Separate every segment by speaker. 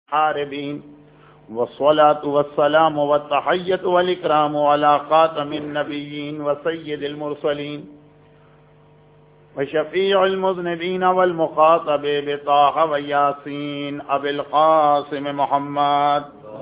Speaker 1: الحاربين والصلاة والسلام والتحية والإكرام على خاتم النبيين وسيد المرسلين وشفيع المذنبين والمخاطب بطه وياسين أبي القاسم محمد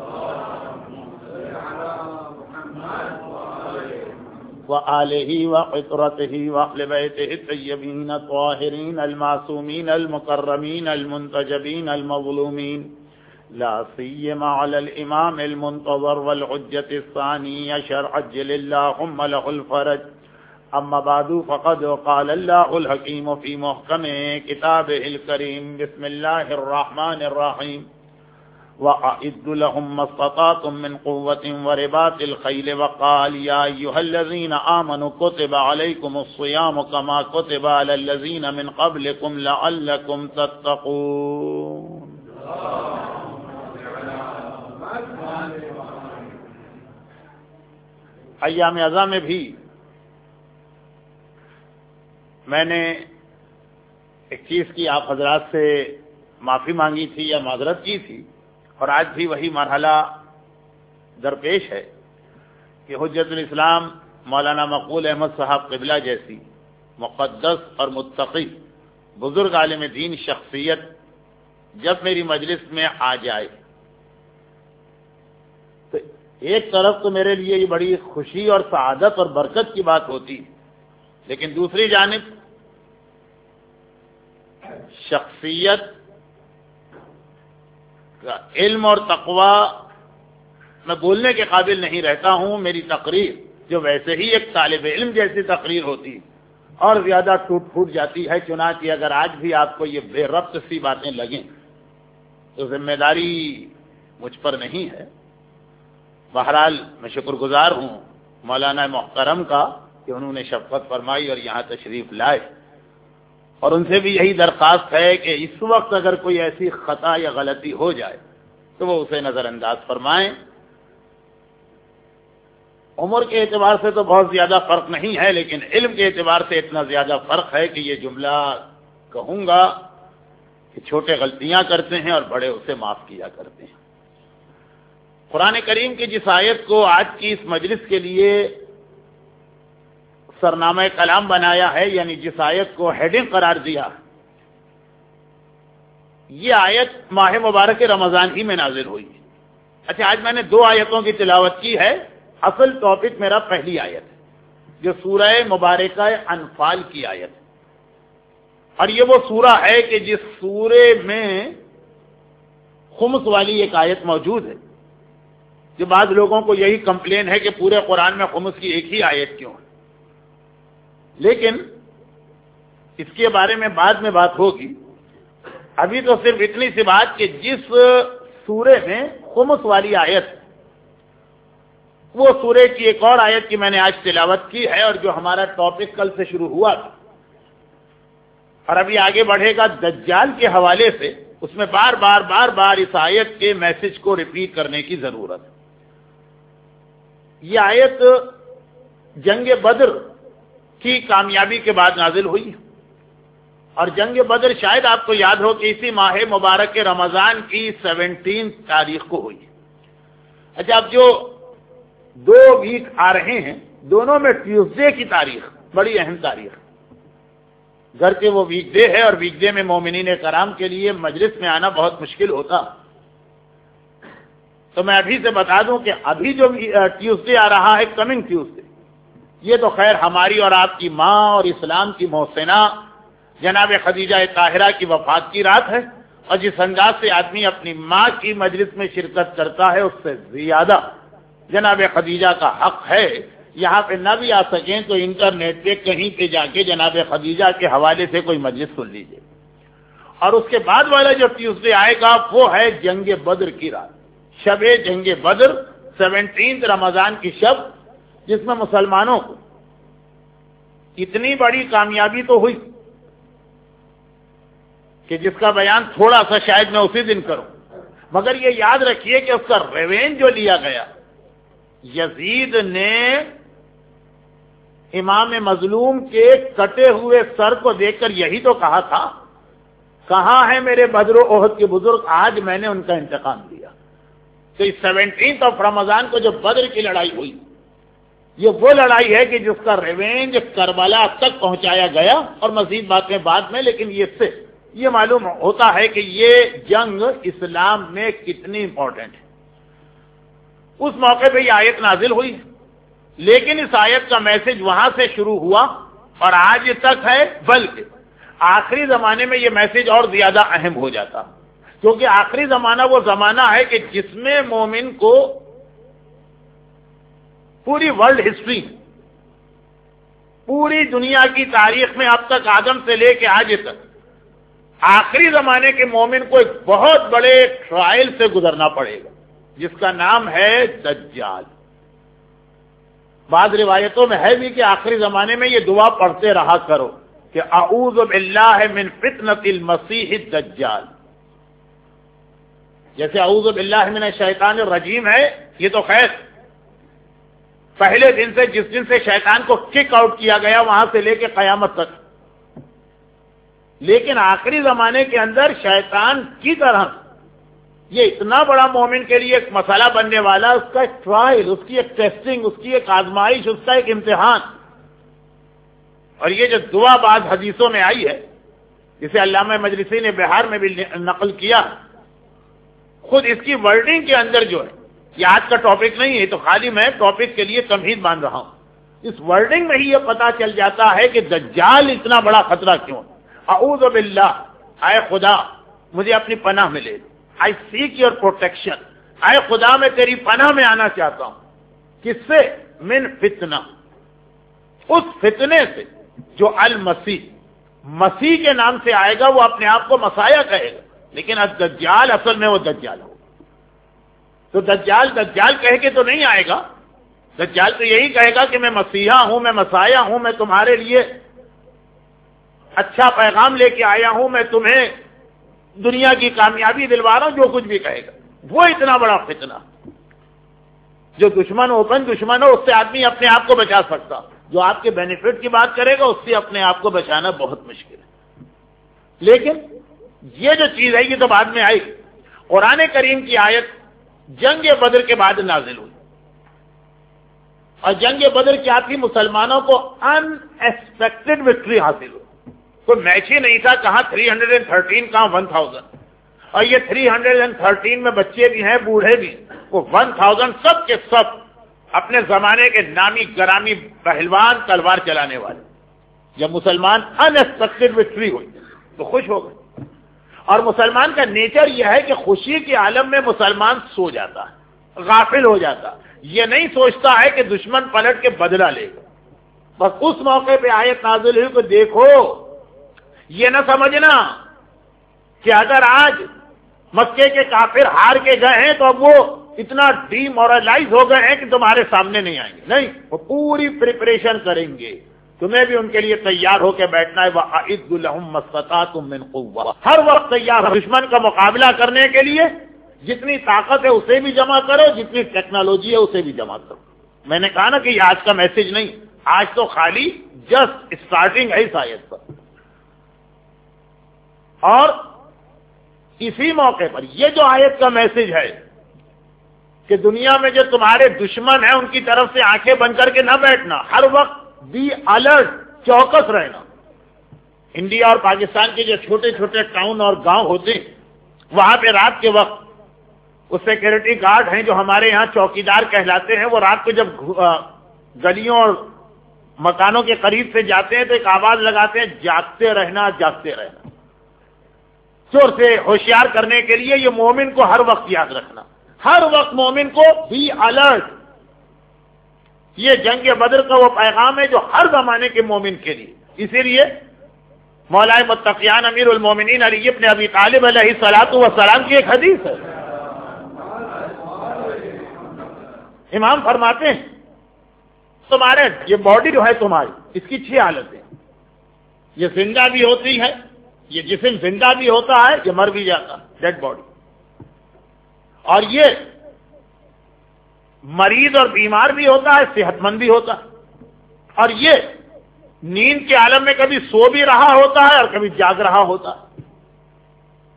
Speaker 1: وآله وقطرته وأهل بيته الطيبين الطاهرين المعصومين المكرمين المنتجبين المظلومين لا سيما على الإمام المنتظر والحجة الثانية شرع عجل اللهم له الفرج. أما بعد فقد قال الله الحكيم في محكم كتابه الكريم بسم الله الرحمن الرحيم وأعدوا لهم ما استطعتم من قوة ورباط الخيل وقال يا أيها الذين آمنوا كتب عليكم الصيام كما كتب على الذين من قبلكم لعلكم تتقون. ایام ازاں میں بھی میں نے ایک چیز کی آپ حضرات سے معافی مانگی تھی یا معذرت کی تھی، اور آج بھی وہی مرحلہ درپیش ہے کہ حجت الاسلام مولانا مقبول احمد صاحب قبلہ جیسی مقدس اور متقی بزرگ عالم دین شخصیت جب میری مجلس میں آ جائے تو ایک طرف تو میرے لیے یہ بڑی خوشی اور سعادت اور برکت کی بات ہوتی، لیکن دوسری جانب شخصیت کا علم اور تقوی میں بولنے کے قابل نہیں رہتا ہوں. میری تقریر جو ویسے ہی ایک طالب علم جیسی تقریر ہوتی اور زیادہ ٹوٹ پھوٹ جاتی ہے. چنانچہ اگر آج بھی آپ کو یہ بے ربط سی باتیں لگیں تو ذمہ داری مجھ پر نہیں ہے. بہرحال میں شکر گزار ہوں مولانا محترم کا کہ انہوں نے شفقت فرمائی اور یہاں تشریف لائے، اور ان سے بھی یہی درخواست ہے کہ اس وقت اگر کوئی ایسی خطا یا غلطی ہو جائے تو وہ اسے نظر انداز فرمائیں. عمر کے اعتبار سے تو بہت زیادہ فرق نہیں ہے، لیکن علم کے اعتبار سے اتنا زیادہ فرق ہے کہ یہ جملہ کہوں گا کہ چھوٹے غلطیاں کرتے ہیں اور بڑے اسے معاف کیا کرتے ہیں. قرآن کریم کی جس آیت کو آج کی اس مجلس کے لیے سرنامہ کلام بنایا ہے، یعنی جس آیت کو ہیڈنگ قرار دیا، یہ آیت ماہ مبارک رمضان ہی میں نازل ہوئی. اچھا، آج میں نے 2 آیتوں کی تلاوت کی ہے. اصل ٹاپک میرا پہلی آیت ہے جو سورہ مبارکہ انفال کی آیت ہے، اور یہ وہ سورہ ہے کہ جس سورے میں خمس والی ایک آیت موجود ہے. جو بعض لوگوں کو یہی کمپلین ہے کہ پورے قرآن میں خمس کی ایک ہی آیت کیوں ہے، لیکن اس کے بارے میں بعد میں بات ہوگی. ابھی تو صرف اتنی سی بات کہ جس سورے میں خمس والی آیت وہ سورے کی ایک اور آیت کی میں نے آج تلاوت کی ہے، اور جو ہمارا ٹاپک کل سے شروع ہوا تھا اور ابھی آگے بڑھے گا دجال کے حوالے سے، اس میں بار بار اس آیت کے میسج کو ریپیٹ کرنے کی ضرورت ہے. یہ آیت جنگ بدر کی کامیابی کے بعد نازل ہوئی، اور جنگ بدر شاید آپ کو یاد ہو کہ اسی ماہ مبارک رمضان کی 17 تاریخ کو ہوئی. اچھا، اب جو 2 ویک آ رہے ہیں دونوں میں ٹیوزڈے کی تاریخ بڑی اہم تاریخ، گرچہ وہ ویک ڈے ہے اور ویک ڈے میں مومنین کرام کے لیے مجلس میں آنا بہت مشکل ہوتا. تو میں ابھی سے بتا دوں کہ ابھی جو ٹیوزڈے آ رہا ہے، کمنگ ٹیوزڈے، یہ تو خیر ہماری اور آپ کی ماں اور اسلام کی محسنہ جناب خدیجہ طاہرہ کی وفات کی رات ہے، اور جس انداز سے آدمی اپنی ماں کی مجلس میں شرکت کرتا ہے اس سے زیادہ جناب خدیجہ کا حق ہے. یہاں پہ نہ بھی آ سکیں تو انٹرنیٹ پہ کہیں پہ جا کے جناب خدیجہ کے حوالے سے کوئی مجلس سن لیجیے. اور اس کے بعد والا جو ٹیوزڈے آئے گا وہ ہے جنگ بدر کی رات، شب جنگ بدر، 17 رمضان کی شب، جس میں مسلمانوں کو اتنی بڑی کامیابی تو ہوئی کہ جس کا بیان تھوڑا سا شاید میں اسی دن کروں، مگر یہ یاد رکھیے کہ اس کا ریونج جو لیا گیا، یزید نے امام مظلوم کے کٹے ہوئے سر کو دیکھ کر یہی تو کہا تھا کہاں ہیں میرے بدر و احد کے بزرگ؟ آج میں نے ان کا انتقام لیا. تو اس 17 رمضان کو جو بدر کی لڑائی ہوئی، یہ وہ لڑائی ہے کہ جس کا ریونج کربلا تک پہنچایا گیا، اور مزید باتیں بعد میں. لیکن یہ معلوم ہوتا ہے کہ یہ جنگ اسلام میں کتنی امپورٹنٹ ہے. اس موقع پہ یہ آیت نازل ہوئی، لیکن اس آیت کا میسج وہاں سے شروع ہوا اور آج تک ہے، بلکہ آخری زمانے میں یہ میسج اور زیادہ اہم ہو جاتا، کیونکہ آخری زمانہ وہ زمانہ ہے کہ جس میں مومن کو پوری ورلڈ ہسٹری، پوری دنیا کی تاریخ میں اب تک آدم سے لے کے آج تک آخری زمانے کے مومن کو ایک بہت بڑے ٹرائل سے گزرنا پڑے گا، جس کا نام ہے دجال. بعض روایتوں میں ہے بھی کہ آخری زمانے میں یہ دعا پڑھتے رہا کرو کہ اعوذ باللہ من فتنۃ المسیح الدجال. جیسے اعوذ باللہ من الشیطان الرجیم ہے، یہ تو خیر پہلے دن سے، جس دن سے شیطان کو کک آؤٹ کیا گیا وہاں سے لے کے قیامت تک. لیکن آخری زمانے کے اندر شیطان کی طرح یہ اتنا بڑا مومن کے لیے ایک مسئلہ بننے والا، اس کا ایک ٹرائل، اس کی ایک ٹیسٹنگ، اس کی ایک آزمائش، اس کا ایک امتحان. اور یہ جو دعا بعض حدیثوں میں آئی ہے، جسے علامہ مجلسی نے بہار میں بھی نقل کیا، خود اس کی ورڈنگ کے اندر جو ہے، یہ آج کا ٹاپک نہیں ہے، تو خالی میں ٹاپک کے لیے تمہید مان رہا ہوں. اس ورڈنگ میں ہی یہ پتا چل جاتا ہے کہ دجال اتنا بڑا خطرہ کیوں. اعوذ باللہ، اے خدا مجھے اپنی پناہ میں لے. آئی سیک یور پروٹیکشن، اے خدا میں تیری پناہ میں آنا چاہتا ہوں. کس سے؟ من فتنہ، اس فتنے سے جو المسیح، مسیح کے نام سے آئے گا. وہ اپنے آپ کو مسیح کہے گا، لیکن الدجال اصل میں وہ دجال ہو. تو دجال کہہ کے تو نہیں آئے گا. دجال تو یہی کہے گا کہ میں مسیحا ہوں، میں مسیح ہوں، میں تمہارے لیے اچھا پیغام لے کے آیا ہوں، میں تمہیں دنیا کی کامیابی دلوا رہا ہوں، جو کچھ بھی کہے گا. وہ اتنا بڑا فتنہ، جو دشمن اوپن دشمن ہو، اس سے آدمی اپنے آپ کو بچا سکتا. جو آپ کے بینیفٹ کی بات کرے گا، اس سے اپنے آپ کو بچانا بہت مشکل ہے. لیکن یہ جو چیز ہے یہ تو بعد میں آئی. قرآن کریم کی آیت جنگ بدر کے بعد نازل ہوئی، اور جنگ بدر کیا تھی؟ مسلمانوں کو ان ایکسپیکٹڈ وکٹری حاصل ہوئی. کوئی میچ ہی نہیں تھا، کہاں 313 کہاں 1000. اور یہ 313 میں بچے بھی ہیں، بوڑھے بھی. وہ 1000 سب کے سب اپنے زمانے کے نامی گرامی پہلوان، تلوار چلانے والے. جب مسلمان ان ایکسپیکٹڈ وکٹری ہوئی تو خوش ہو گئے. اور مسلمان کا نیچر یہ ہے کہ خوشی کے عالم میں مسلمان سو جاتا ہے، غافل ہو جاتا. یہ نہیں سوچتا ہے کہ دشمن پلٹ کے بدلہ لے گا. بس اس موقع پہ آیت نازل ہوئی کہ دیکھو، یہ نہ سمجھنا کہ اگر آج مکے کے کافر ہار کے گئے ہیں تو اب وہ اتنا ڈی مورلائز ہو گئے ہیں کہ تمہارے سامنے نہیں آئیں گے. نہیں، وہ پوری پریپریشن کریں گے. تمہیں بھی ان کے لیے تیار ہو کے بیٹھنا ہے. وَأَعِدُّ لَهُم مَّا اسْتَطَعْتُم مِّن قُوَّةٍ، ہر وقت تیار ہو دشمن کا مقابلہ کرنے کے لیے. جتنی طاقت ہے اسے بھی جمع کرو، جتنی ٹیکنالوجی ہے اسے بھی جمع کرو. میں نے کہا نا کہ یہ آج کا میسج نہیں، آج تو خالی جسٹ اسٹارٹنگ ہے اس آیت پر. اور اسی موقع پر یہ جو آیت کا میسج ہے کہ دنیا میں جو تمہارے دشمن ہیں ان کی طرف سے آنکھیں بند کر کے نہ بیٹھنا، ہر وقت بی الرٹ، چوکس رہنا. انڈیا اور پاکستان کے جو چھوٹے چھوٹے ٹاؤن اور گاؤں ہوتے ہیں، وہاں پہ رات کے وقت وہ سیکورٹی گارڈ ہیں جو ہمارے یہاں چوکیدار کہلاتے ہیں. وہ رات کو جب گلیوں اور مکانوں کے قریب سے جاتے ہیں تو ایک آواز لگاتے ہیں، جاگتے رہنا، جاگتے رہنا. چور سے ہوشیار کرنے کے لیے یہ مومن کو ہر وقت یاد رکھنا، ہر وقت مومن کو بی الرٹ. یہ جنگ بدر کا وہ پیغام ہے جو ہر زمانے کے مومن کے لیے. اسی لیے مولا متقیان امیر المومنین علی ابن ابی طالب علیہ الصلوۃ والسلام کی ایک حدیث ہے. امام فرماتے ہیں تمہارے یہ باڈی جو ہے تمہاری، اس کی 6 حالتیں. یہ زندہ بھی ہوتی ہے، یہ جسم زندہ بھی ہوتا ہے، یہ مر بھی جاتا، ڈیڈ باڈی. اور یہ مریض اور بیمار بھی ہوتا ہے، صحت مند بھی ہوتا ہے. اور یہ نیند کے عالم میں کبھی سو بھی رہا ہوتا ہے اور کبھی جاگ رہا ہوتا ہے.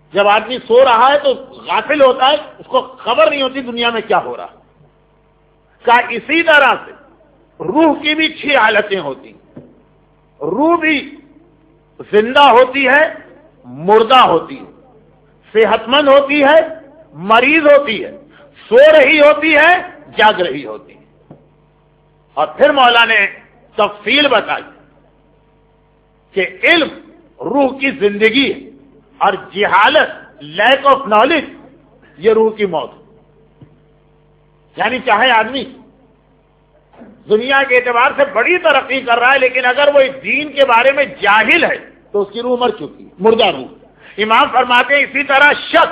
Speaker 1: جب آدمی سو رہا ہے تو غافل ہوتا ہے، اس کو خبر نہیں ہوتی دنیا میں کیا ہو رہا کا اسی طرح سے روح کی بھی 6 حالتیں ہوتی ہیں۔ روح بھی زندہ ہوتی ہے، مردہ ہوتی ہے، صحت مند ہوتی ہے، مریض ہوتی ہے، سو رہی ہوتی ہے، جاگ رہی ہوتی ہے۔ اور پھر مولا نے تفصیل بتائی کہ علم روح کی زندگی ہے اور جہالت، لیک آف نالج، یہ روح کی موت ہے۔ یعنی چاہے آدمی دنیا کے اعتبار سے بڑی ترقی کر رہا ہے، لیکن اگر وہ دین کے بارے میں جاہل ہے تو اس کی روح مر چکی ہے، مردہ روح۔ امام فرماتے ہیں اسی طرح شک،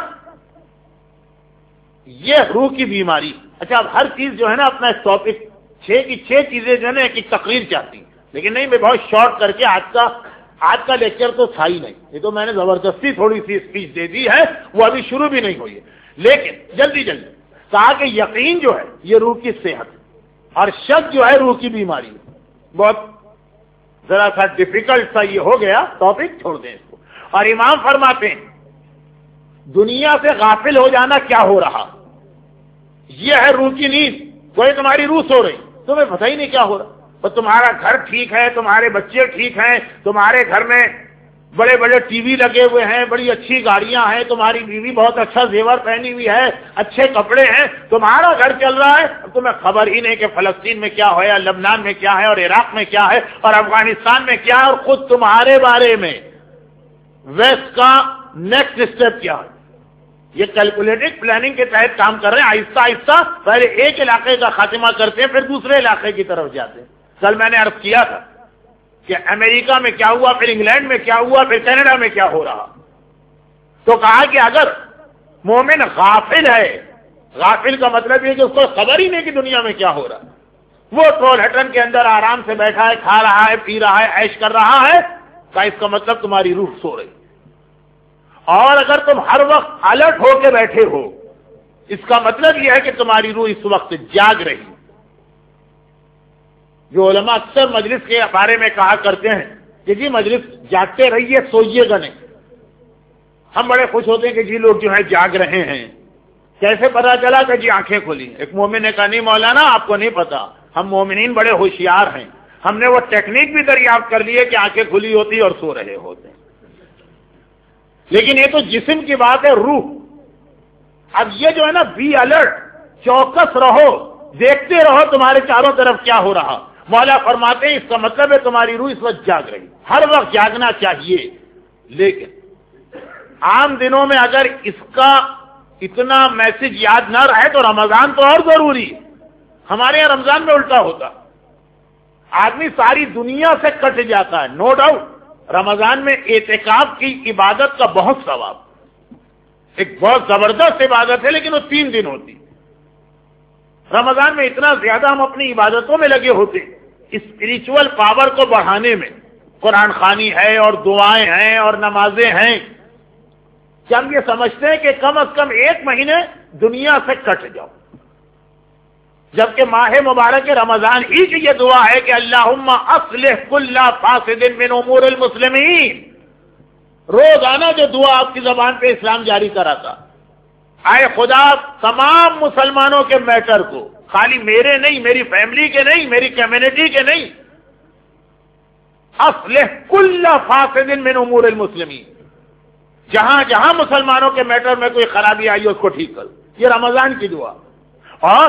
Speaker 1: یہ روح کی بیماری۔ اچھا، اب ہر چیز جو ہے نا اپنا ٹاپک، 6 کی 6 چیزیں جو ہے نا ایک تقریر چاہتی ہیں، لیکن نہیں، میں بہت شارٹ کر کے آج کا لیکچر تو تھا ہی نہیں، یہ تو میں نے زبردستی تھوڑی سی اسپیچ دے دی ہے، وہ ابھی شروع بھی نہیں ہوئی ہے، لیکن جلدی کہا کہ یقین جو ہے یہ روح کی صحت ہے اور شک جو ہے روح کی بیماری ہے۔ بہت ذرا سا ڈیفیکلٹ سا یہ ہو گیا ٹاپک، چھوڑ دیں اس کو۔ اور امام فرماتے ہیں دنیا سے غافل ہو جانا کیا ہو رہا، یہ ہے روح کی نیند۔ کوئی تمہاری روح سو رہی، تمہیں پتہ ہی نہیں کیا ہو رہا، اور تمہارا گھر ٹھیک ہے، تمہارے بچے ٹھیک ہیں، تمہارے گھر میں بڑے بڑے ٹی وی لگے ہوئے ہیں، بڑی اچھی گاڑیاں ہیں، تمہاری بیوی بہت اچھا زیور پہنی ہوئی ہے، اچھے کپڑے ہیں، تمہارا گھر چل رہا ہے، تمہیں خبر ہی نہیں کہ فلسطین میں کیا ہے، لبنان میں کیا ہے، اور عراق میں کیا ہے، اور افغانستان میں کیا ہے، اور خود تمہارے بارے میں ویسٹ کا نیکسٹ اسٹیپ کیا ہے۔ یہ کیلکولیٹڈ پلاننگ کے تحت کام کر رہے ہیں، آہستہ آہستہ پہلے ایک علاقے کا خاتمہ کرتے ہیں، پھر دوسرے علاقے کی طرف جاتے ہیں۔ کل میں نے عرض کیا تھا کہ امریکہ میں کیا ہوا، پھر انگلینڈ میں کیا ہوا، پھر کینیڈا میں کیا ہو رہا، تو کہا کہ اگر مومن غافل ہے، غافل کا مطلب یہ کہ اس کو خبر ہی نہیں کہ دنیا میں کیا ہو رہا، وہ ٹرول ہٹن کے اندر آرام سے بیٹھا ہے، کھا رہا ہے، پی رہا ہے، عیش کر رہا ہے، تو اس کا مطلب تمہاری روح سو رہی۔ اور اگر تم ہر وقت الرٹ ہو کے بیٹھے ہو، اس کا مطلب یہ ہے کہ تمہاری روح اس وقت جاگ رہی۔ جو علماء اکثر مجلس کے بارے میں کہا کرتے ہیں کہ جی مجلس جاگتے رہیے، سوئیے گا نہیں۔ ہم بڑے خوش ہوتے ہیں کہ جی لوگ جو ہے جاگ رہے ہیں، کیسے پتا چلا کہ جی آنکھیں کھلی؟ ایک مومن نے کہا نہیں مولانا آپ کو نہیں پتا، ہم مومنین بڑے ہوشیار ہیں، ہم نے وہ ٹیکنیک بھی دریافت کر لی ہے کہ آنکھیں کھلی ہوتی اور سو رہے ہوتے ہیں۔ لیکن یہ تو جسم کی بات ہے، روح۔ اب یہ جو ہے نا، بی الرٹ، چوکس رہو، دیکھتے رہو تمہارے چاروں طرف کیا ہو رہا۔ مولا فرماتے ہیں اس کا مطلب ہے تمہاری روح اس وقت جاگ رہی، ہر وقت جاگنا چاہیے۔ لیکن عام دنوں میں اگر اس کا اتنا میسج یاد نہ رہے تو رمضان تو اور ضروری ہے۔ ہمارے یہاں رمضان میں الٹا ہوتا، آدمی ساری دنیا سے کٹ جاتا ہے، نو ڈاؤٹ۔ رمضان میں اعتکاف کی عبادت کا بہت ثواب، ایک بہت زبردست عبادت ہے، لیکن وہ 3 دن ہوتی۔ رمضان میں اتنا زیادہ ہم اپنی عبادتوں میں لگے ہوتے، اسپریچول پاور کو بڑھانے میں، قرآن خوانی ہے اور دعائیں ہیں اور نمازیں ہیں، کہ ہم یہ سمجھتے ہیں کہ کم از کم 1 مہینے دنیا سے کٹ جاؤ، جبکہ ماہ مبارک رمضان ہی کی یہ دعا ہے کہ اللہم اصلح کل فاسد من امور المسلمین۔ روزانہ جو دعا آپ کی زبان پہ اسلام جاری کراتا، اے خدا تمام مسلمانوں کے میٹر کو، خالی میرے نہیں، میری فیملی کے نہیں، میری کمیونٹی کے نہیں، اصلح کل فاسد من امور المسلمین، جہاں جہاں مسلمانوں کے میٹر میں کوئی خرابی آئی اس کو ٹھیک کر۔ یہ رمضان کی دعا۔ اور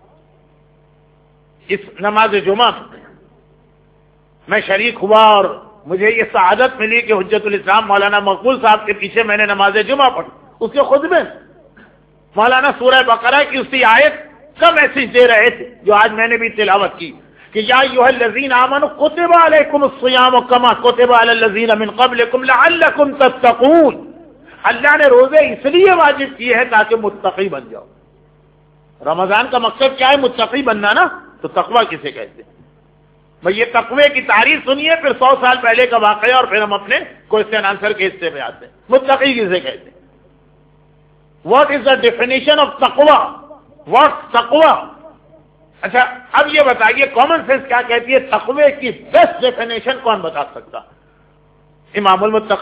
Speaker 1: اس نماز جمعہ میں شریک ہوا اور مجھے یہ سعادت ملی کہ حجت الاسلام مولانا مقبول صاحب کے پیچھے میں نے نماز جمعہ پڑھی۔ اس کے خطبے مولانا سورہ بقرہ کی اسی آیت کا میسج دے رہے تھے جو آج میں نے بھی تلاوت کی کہ یا ایھا الذین آمنوا کتب علیکم الصیام کما کتب علی الذین من قبلکم لعلکم تتقون۔ اللہ نے روزے اس لیے واجب کیے ہیں تاکہ متقی بن جاؤ۔ رمضان کا مقصد کیا ہے؟ متقی بننا نا۔ تو تقوی کسے کہتے ہیں بھئی؟ یہ تقوی کی تعریف سنیے، پھر 100 سال پہلے کا واقعہ، اور پھر ہم اپنے کوسچن آنسر کے حصے پہ آتے ہیں۔ متقی کسے کہتے ہیں؟ What is the definition of تقوی؟ واٹ تقوی؟ اچھا اب یہ بتائیے کامن سینس کیا کہتی ہے؟ تقوی کی بیسٹ ڈیفینیشن کون بتا سکتا؟ امام المتقی۔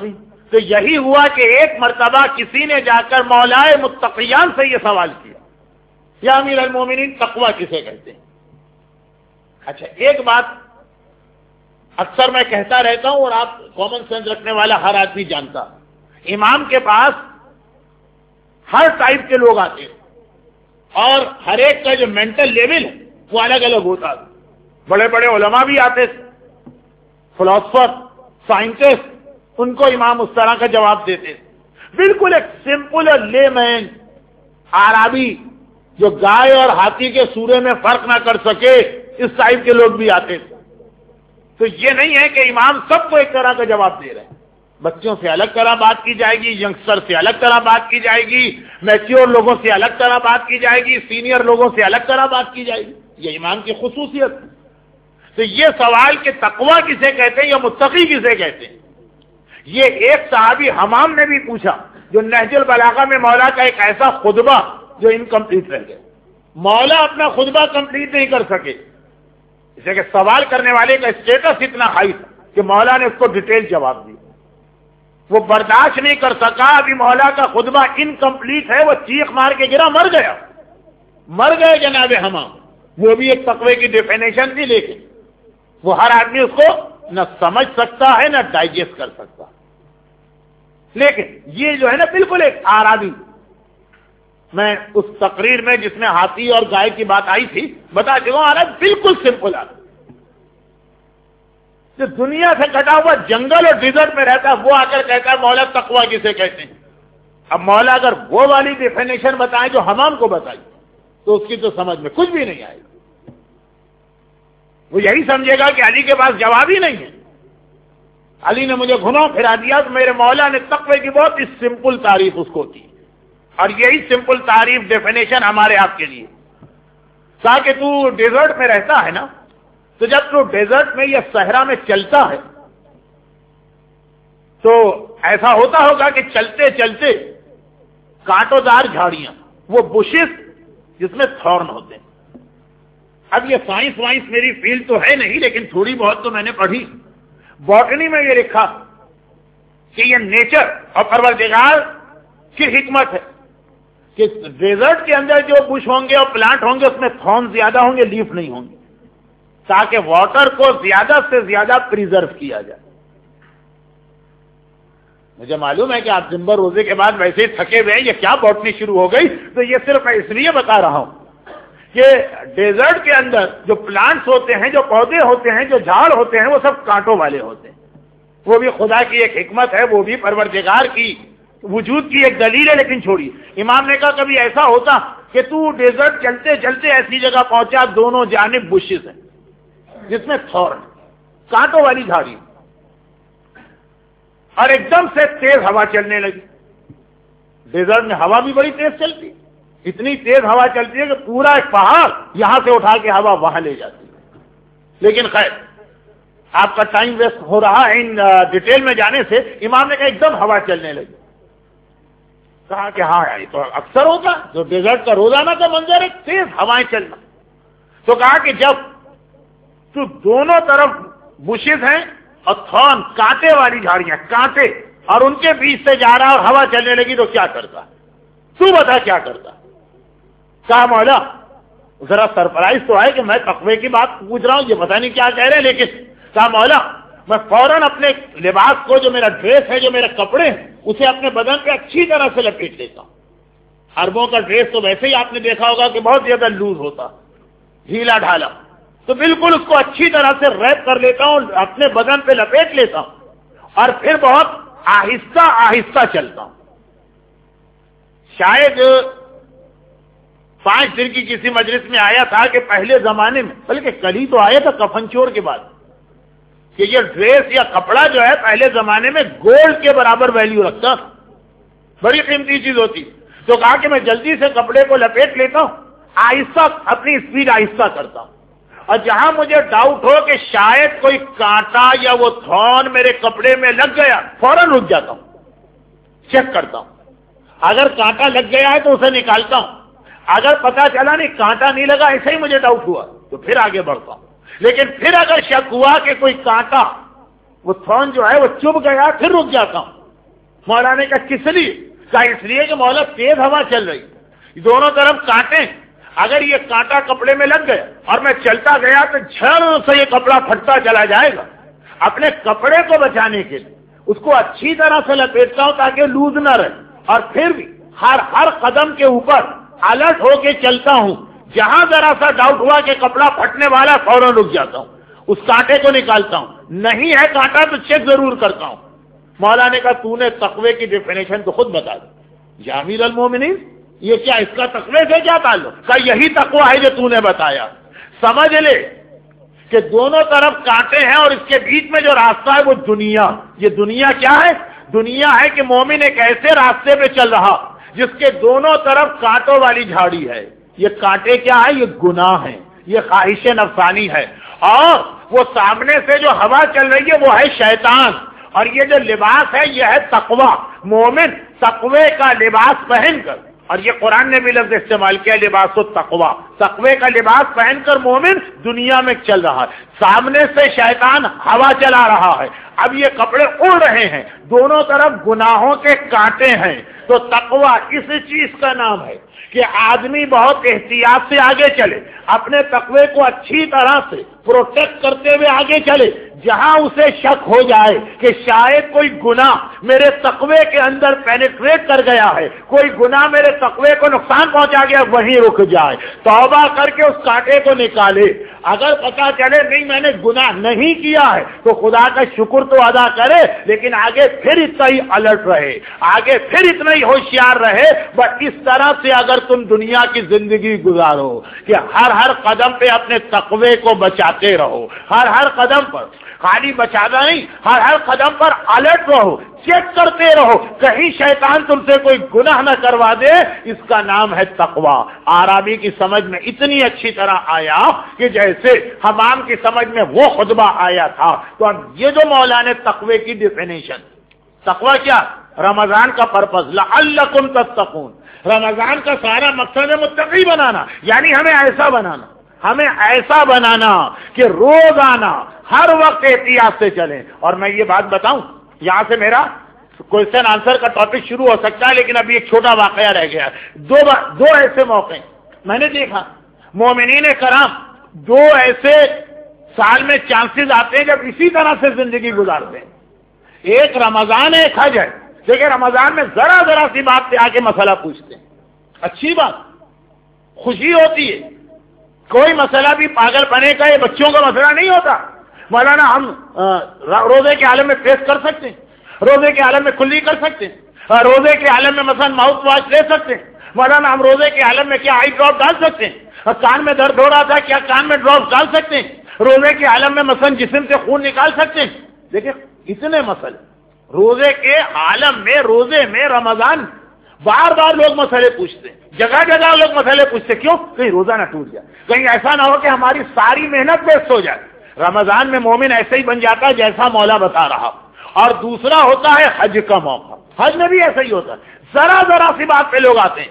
Speaker 1: تو یہی ہوا کہ ایک مرتبہ کسی نے جا کر مولائے متقیان سے یہ سوال کیا، یا امیر المومنین تقوی کسے کہتے ہیں؟ اچھا، ایک بات اکثر میں کہتا رہتا ہوں اور آپ کامن سینس رکھنے والا ہر آدمی جانتا، امام کے پاس ہر ٹائپ کے لوگ آتے ہیں اور ہر ایک کا جو مینٹل لیول ہے وہ الگ الگ ہوتا ہے. بڑے بڑے علماء بھی آتے تھے، فلاسفر، سائنٹسٹ، ان کو امام اس طرح کا جواب دیتے تھے. بالکل ایک سمپل اور لے مین عربی جو گائے اور ہاتھی کے سورے میں فرق نہ کر سکے، اس ٹائپ کے لوگ بھی آتے تھے. تو یہ نہیں ہے کہ امام سب کو ایک طرح کا جواب دے رہے ہیں. بچوں سے الگ طرح بات کی جائے گی، ینگسٹر سے الگ طرح بات کی جائے گی، میچور لوگوں سے الگ طرح بات کی جائے گی، سینئر لوگوں سے الگ طرح بات کی جائے گی. یہ امام کی خصوصیت ہے. تو یہ سوال کہ تقوی کسے کہتے ہیں یا متقی کسے کہتے ہیں، یہ ایک صحابی حمام نے بھی پوچھا، جو نہج البلاغہ میں مولا کا ایک ایسا خطبہ جو انکمپلیٹ رہ گیا. مولا اپنا خطبہ کمپلیٹ نہیں کر سکے، اسے کہ سوال کرنے والے کا اسٹیٹس اتنا ہائی تھا کہ مولا نے اس کو ڈیٹیل جواب دیا. وہ برداشت نہیں کر سکا، ابھی مولا کا خطبہ انکمپلیٹ ہے، وہ چیخ مار کے گرا، مر گیا. مر گئے جناب حمام. وہ بھی ایک تقوی کی ڈیفینیشن تھی، لیکن وہ ہر آدمی اس کو نہ سمجھ سکتا ہے نہ ڈائجسٹ کر سکتا. لیکن یہ جو ہے نا بالکل ایک عربی، میں اس تقریر میں جس میں ہاتھی اور گائے کی بات آئی تھی بتا چکا ہوں، عرب بالکل سمپل آدمی جو دنیا سے کٹا ہوا جنگل اور ڈیزرٹ میں رہتا ہے، وہ آ کر کہتا ہے مولا تقوی کسے کہتے ہیں. اب مولا اگر وہ والی ڈیفینیشن بتائیں جو حمام کو بتائی تو اس کی تو سمجھ میں کچھ بھی نہیں آئے گا. وہ یہی سمجھے گا کہ علی کے پاس جواب ہی نہیں ہے. علی نے مجھے گھما پھرا دیا، تو میرے مولا نے تقوی کی بہت ہی سمپل تعریف اس کو کی، اور یہی سمپل تعریف ڈیفینیشن ہمارے آپ کے لیے. تاکہ تو ڈیزرٹ میں رہتا ہے نا، تو جب تو ڈیزرٹ میں یا صحرا میں چلتا ہے تو ایسا ہوتا ہوگا کہ چلتے چلتے کانٹوں دار جھاڑیاں، وہ بشز جس میں تھورن ہوتے ہیں. اب یہ سائنس وائنس میری فیلڈ تو ہے نہیں، لیکن تھوڑی بہت تو میں نے پڑھی. باٹنی میں یہ لکھا کہ یہ نیچر اور پروردگار کی حکمت ہے کہ ڈیزرٹ کے اندر جو بش ہوں گے اور پلانٹ ہوں گے اس میں تھورن زیادہ ہوں گے، لیف نہیں ہوں گے، تاکہ واٹر کو زیادہ سے زیادہ پریزرو کیا جائے. مجھے معلوم ہے کہ آپ دن بھر روزے کے بعد ویسے ہی تھکے ہوئے ہیں، یہ کیا باٹنی شروع ہو گئی، تو یہ صرف میں اس لیے بتا رہا ہوں کہ ڈیزرٹ کے اندر جو پلانٹس ہوتے ہیں، جو پودے ہوتے ہیں، جو جھاڑ ہوتے ہیں، وہ سب کانٹوں والے ہوتے ہیں. وہ بھی خدا کی ایک حکمت ہے، وہ بھی پروردگار کی وجود کی ایک دلیل ہے. لیکن چھوڑیے، امام نے کہا کبھی ایسا ہوتا کہ تو ڈیزرٹ چلتے چلتے ایسی جگہ پہنچا دونوں جانب بشز ہیں جس میں تھورن، کانٹوں والی جھاڑی، اور ایک دم سے تیز ہوا چلنے لگی. ڈیزرٹ میں ہوا بھی بڑی تیز چلتی، اتنی تیز ہوا چلتی ہے کہ پورا ایک پہاڑ یہاں سے اٹھا کے ہوا وہاں لے جاتی ہے. لیکن خیر، آپ کا ٹائم ویسٹ ہو رہا ہے ان ڈیٹیل میں جانے سے. امام نے کہا ایک دم ہوا چلنے لگی. کہا کہ ہاں یہ تو اکثر ہوتا، جو ڈیزرٹ کا روزانہ کا منظر ہے، تیز ہوائیں چلنا. تو کہا کہ جب تو دونوں طرف بشز ہیں اور تھورن، کانٹے والی جھاڑیاں، کانٹے، اور ان کے بیچ سے جا رہا اور ہوا چلنے لگی تو کیا کرتا؟ تو بتا کیا کرتا؟ کہا مولا ذرا سرپرائز تو آئے کہ میں تقوی کی بات پوچھ رہا ہوں، یہ پتہ نہیں کیا کہہ رہے ہیں. لیکن کہا مولا میں فوراً اپنے لباس کو، جو میرا ڈریس ہے، جو میرے کپڑے ہیں، اسے اپنے بدن پہ اچھی طرح سے لپیٹ لیتا ہوں. عربوں کا ڈریس تو ویسے ہی آپ نے دیکھا ہوگا کہ بہت زیادہ لوز ہوتا، ڈھیلا ڈھالا، تو بالکل اس کو اچھی طرح سے ریپ کر لیتا ہوں، اپنے بدن پہ لپیٹ لیتا ہوں، اور پھر بہت آہستہ آہستہ چلتا ہوں. شاید 5 دن کی کسی مجلس میں آیا تھا کہ پہلے زمانے میں، بلکہ کل ہی تو آیا تھا کفن چور کے بعد، کہ یہ ڈریس یا کپڑا جو ہے پہلے زمانے میں گولڈ کے برابر ویلیو رکھتا، بڑی قیمتی چیز ہوتی. تو کہا کہ میں جلدی سے کپڑے کو لپیٹ لیتا ہوں، آہستہ، اپنی اسپیڈ آہستہ کرتا ہوں، اور جہاں مجھے ڈاؤٹ ہو کہ شاید کوئی کانٹا یا وہ تھورن میرے کپڑے میں لگ گیا، فوراً رک جاتا ہوں، چیک کرتا ہوں. اگر کانٹا لگ گیا ہے تو اسے نکالتا ہوں. اگر پتا چلا نہیں کانٹا نہیں لگا، ایسے ہی مجھے ڈاؤٹ ہوا، تو پھر آگے بڑھتا ہوں. لیکن پھر اگر شک ہوا کہ کوئی کانٹا، وہ تھورن جو ہے وہ چبھ گیا، پھر رک جاتا ہوں. مولا نے کہا کس لیے؟ کہا اس لیے کہ مولا تیز ہوا چل رہی، دونوں طرف کانٹے، اگر یہ کانٹا کپڑے میں لگ گیا اور میں چلتا گیا تو جھڑ سے یہ کپڑا پھٹتا چلا جائے گا۔ اپنے کپڑے کو بچانے کے لیے اس کو اچھی طرح سے لپیٹتا ہوں تاکہ لوز نہ رہے، اور پھر بھی ہر قدم کے اوپر الرٹ ہو کے چلتا ہوں، جہاں ذرا سا ڈاؤٹ ہوا کہ کپڑا پھٹنے والا فوراً رک جاتا ہوں، اس کانٹے کو نکالتا ہوں، نہیں ہے کانٹا تو چیک ضرور کرتا ہوں۔ مولا نے کہا تو نے تقوی کی ڈیفینیشن تو خود بتا دی یا امیر المومنین، یہ کیا اس کا تقوی سے کیا تعلق؟ کہا یہی تقوی ہے جو تو نے بتایا، سمجھ لے کہ دونوں طرف کانٹے ہیں اور اس کے بیچ میں جو راستہ ہے وہ دنیا۔ یہ دنیا کیا ہے؟ دنیا ہے کہ مومن ایک ایسے راستے پہ چل رہا جس کے دونوں طرف کانٹوں والی جھاڑی ہے۔ یہ کانٹے کیا ہے؟ یہ گناہ ہے، یہ خواہش نفسانی ہے، اور وہ سامنے سے جو ہوا چل رہی ہے وہ ہے شیطان، اور یہ جو لباس ہے یہ ہے تقوی۔ مومن تقوی کا لباس پہن کر، اور یہ قرآن نے بھی لفظ استعمال کیا لباس التقوی، تقوی کا لباس پہن کر مومن دنیا میں چل رہا ہے۔ سامنے سے شیطان ہوا چلا رہا ہے، اب یہ کپڑے اڑ رہے ہیں، دونوں طرف گناہوں کے کانٹے ہیں۔ تو تقوی اس چیز کا نام ہے کہ آدمی بہت احتیاط سے آگے چلے، اپنے تقوی کو اچھی طرح سے پروٹیکٹ کرتے ہوئے آگے چلے، جہاں اسے شک ہو جائے کہ شاید کوئی گناہ میرے تقوی کے اندر پینیٹریٹ کر گیا ہے، کوئی گناہ میرے تقوی کو نقصان پہنچا گیا، وہیں رک جائے، توبہ کر کے اس کانٹے کو نکالے۔ اگر پتا چلے نہیں میں نے گناہ نہیں کیا ہے تو خدا کا شکر تو ادا کرے، لیکن آگے پھر اتنا ہی الرٹ رہے، آگے پھر اتنا ہی ہوشیار رہے۔ بس اس طرح سے اگر تم دنیا کی زندگی گزارو کہ ہر قدم پہ اپنے تقوی کو بچاتے رہو، ہر قدم پر خالی بچانا نہیں، ہر قدم پر الرٹ رہو، چیک کرتے رہو کہیں شیطان تم سے کوئی گناہ نہ کروا دے، اس کا نام ہے تقوی۔ عربی کی سمجھ میں اتنی اچھی طرح آیا کہ جیسے حمام کی سمجھ میں وہ خطبہ آیا تھا۔ تو اب یہ جو مولا نے تقوی کی ڈیفینیشن، تقوی کیا؟ رمضان کا پرپس لعلکم تتقون، رمضان کا سارا مقصد ہے متقی بنانا، یعنی ہمیں ایسا بنانا کہ روزانہ ہر وقت احتیاط سے چلیں۔ اور میں یہ بات بتاؤں، یہاں سے میرا کوشچن آنسر کا ٹاپک شروع ہو سکتا ہے، لیکن ابھی ایک چھوٹا واقعہ رہ گیا۔ دو ایسے موقع میں نے دیکھا، مومنین کرام دو ایسے سال میں چانسز آتے ہیں جب اسی طرح سے زندگی گزارتے ہیں، ایک رمضان ہے، ایک حج ہے۔ دیکھیں رمضان میں ذرا سی بات پہ آ کے مسئلہ پوچھتے ہیں، اچھی بات، خوشی ہوتی ہے، کوئی مسئلہ بھی پاگل بنے کا یہ بچوں کا مسئلہ نہیں ہوتا۔ مولانا ہم روزے کے عالم میں فیس کر سکتے ہیں، روزے کے عالم میں کلی کر سکتے ہیں، روزے کے عالم میں مثلا ماؤتھ واش لے سکتے ہیں، مولانا ہم روزے کے عالم میں کیا آئی ڈراپ ڈال سکتے ہیں، کان میں درد ہو رہا تھا کیا کان میں ڈراپ ڈال سکتے ہیں، روزے کے عالم میں مثلا جسم سے خون نکال سکتے ہیں۔ دیکھیں اتنے مسئلے روزے کے عالم میں، روزے میں، رمضان بار لوگ مسئلے پوچھتے ہیں، جگہ لوگ مسئلے پوچھتے، کیوں؟ کہیں روزہ نہ ٹوٹ جائے، کہیں ایسا نہ ہو کہ ہماری ساری محنت ویسٹ ہو جائے۔ رمضان میں مومن ایسے ہی بن جاتا ہے جیسا مولا بتا رہا۔ اور دوسرا ہوتا ہے حج کا موقع، حج میں بھی ایسا ہی ہوتا ہے، ذرا سی بات پہ لوگ آتے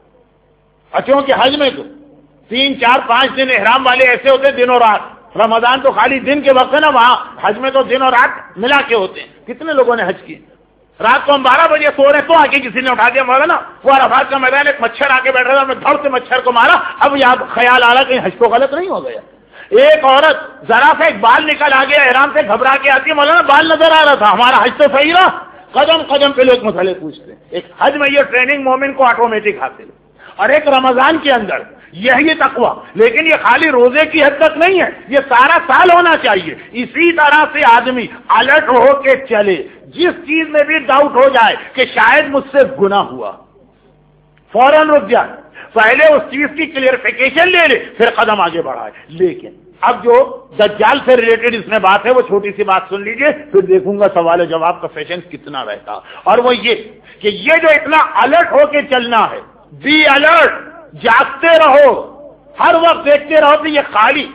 Speaker 1: ہیں، کیونکہ حج میں تو 3 4 5 دن احرام والے ایسے ہوتے ہیں دن اور رات، رمضان تو خالی دن کے وقت ہے نا، وہاں حج میں تو دن اور رات ملا کے ہوتے ہیں۔ کتنے لوگوں نے حج کی؟ رات کو ہم 12 بجے سو رہے تو آ کے کسی نے اٹھا دیا، مولانا وہ عرفات کا میدان ایک مچھر آ کے بیٹھا تھا، میں دھڑ سے مچھر کو مارا، اب یاد خیال آ رہا کہ حج تو غلط نہیں ہو گیا۔ ایک عورت ذرا سے ایک بال نکل آ گیا، احرام سے گھبرا کے آتی ہے، مولانا بال نظر آ رہا تھا، ہمارا حج تو صحیح رہا۔ قدم پہ لوگ مسئلے پوچھتے ہیں۔ ایک حج میں یہ ٹریننگ مومن کو آٹومیٹک حاصل ہے، اور ایک رمضان کے اندر یہی تقوی، لیکن یہ خالی روزے کی حد تک نہیں ہے، یہ سارا سال ہونا چاہیے۔ اسی طرح سے آدمی الرٹ ہو کے چلے، جس چیز میں بھی ڈاؤٹ ہو جائے کہ شاید مجھ سے گناہ ہوا، فوراً رک جائے، پہلے اس چیز کی کلیئرفیکیشن لے لے، پھر قدم آگے بڑھائے۔ لیکن اب جو دجال سے ریلیٹڈ اس میں بات ہے وہ چھوٹی سی بات سن لیجئے، پھر دیکھوں گا سوال و جواب کا سیشن کتنا رہتا، اور وہ یہ کہ یہ جو اتنا الرٹ ہو کے چلنا ہے، بی الرٹ، جاگتے رہو، ہر وقت دیکھتے رہو کہ یہ خالی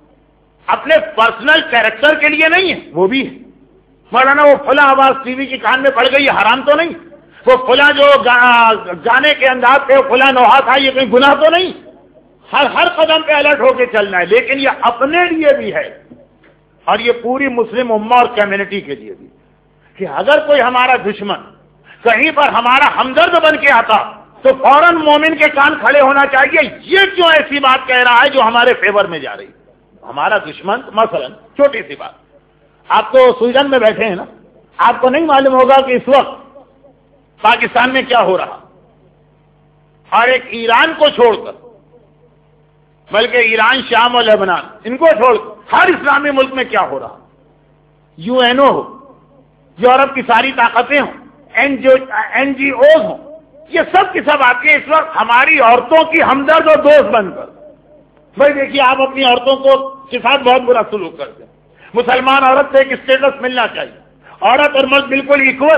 Speaker 1: اپنے پرسنل کیریکٹر کے لیے نہیں ہے، وہ بھی ہے۔ مولانا وہ فلاں آواز ٹی وی کی کان میں پڑ گئی، یہ حرام تو نہیں، وہ فلاں جو گانے کے انداز پہ فلاں نوحہ تھا، یہ کوئی گناہ تو نہیں۔ ہر قدم پہ الرٹ ہو کے چلنا ہے، لیکن یہ اپنے لیے بھی ہے اور یہ پوری مسلم امہ اور کمیونٹی کے لیے بھی، کہ اگر کوئی ہمارا دشمن کہیں پر ہمارا ہمدرد بن کے آتا تو فوراً مومن کے کان کھڑے ہونا چاہیے، یہ کیوں ایسی بات کہہ رہا ہے جو ہمارے فیور میں جا رہی؟ ہمارا دشمن مثلا چھوٹی سی بات، آپ تو سویڈن میں بیٹھے ہیں نا، آپ کو نہیں معلوم ہوگا کہ اس وقت پاکستان میں کیا ہو رہا، اور ایک ایران کو چھوڑ کر، بلکہ ایران، شام اور لبنان، ان کو چھوڑ کر ہر اسلامی ملک میں کیا ہو رہا، یو این او ہو، یورپ کی ساری طاقتیں ہوں، این جی اوز ہوں، یہ سب کی سب آپ کے اس وقت ہماری عورتوں کی ہمدرد اور دوست بن کر، بھائی دیکھیے آپ اپنی عورتوں کو کے ساتھ بہت برا سلوک کرتے ہیں، مسلمان عورت سے ایک اسٹیٹس ملنا چاہیے، عورت اور مرد بالکل ایکول،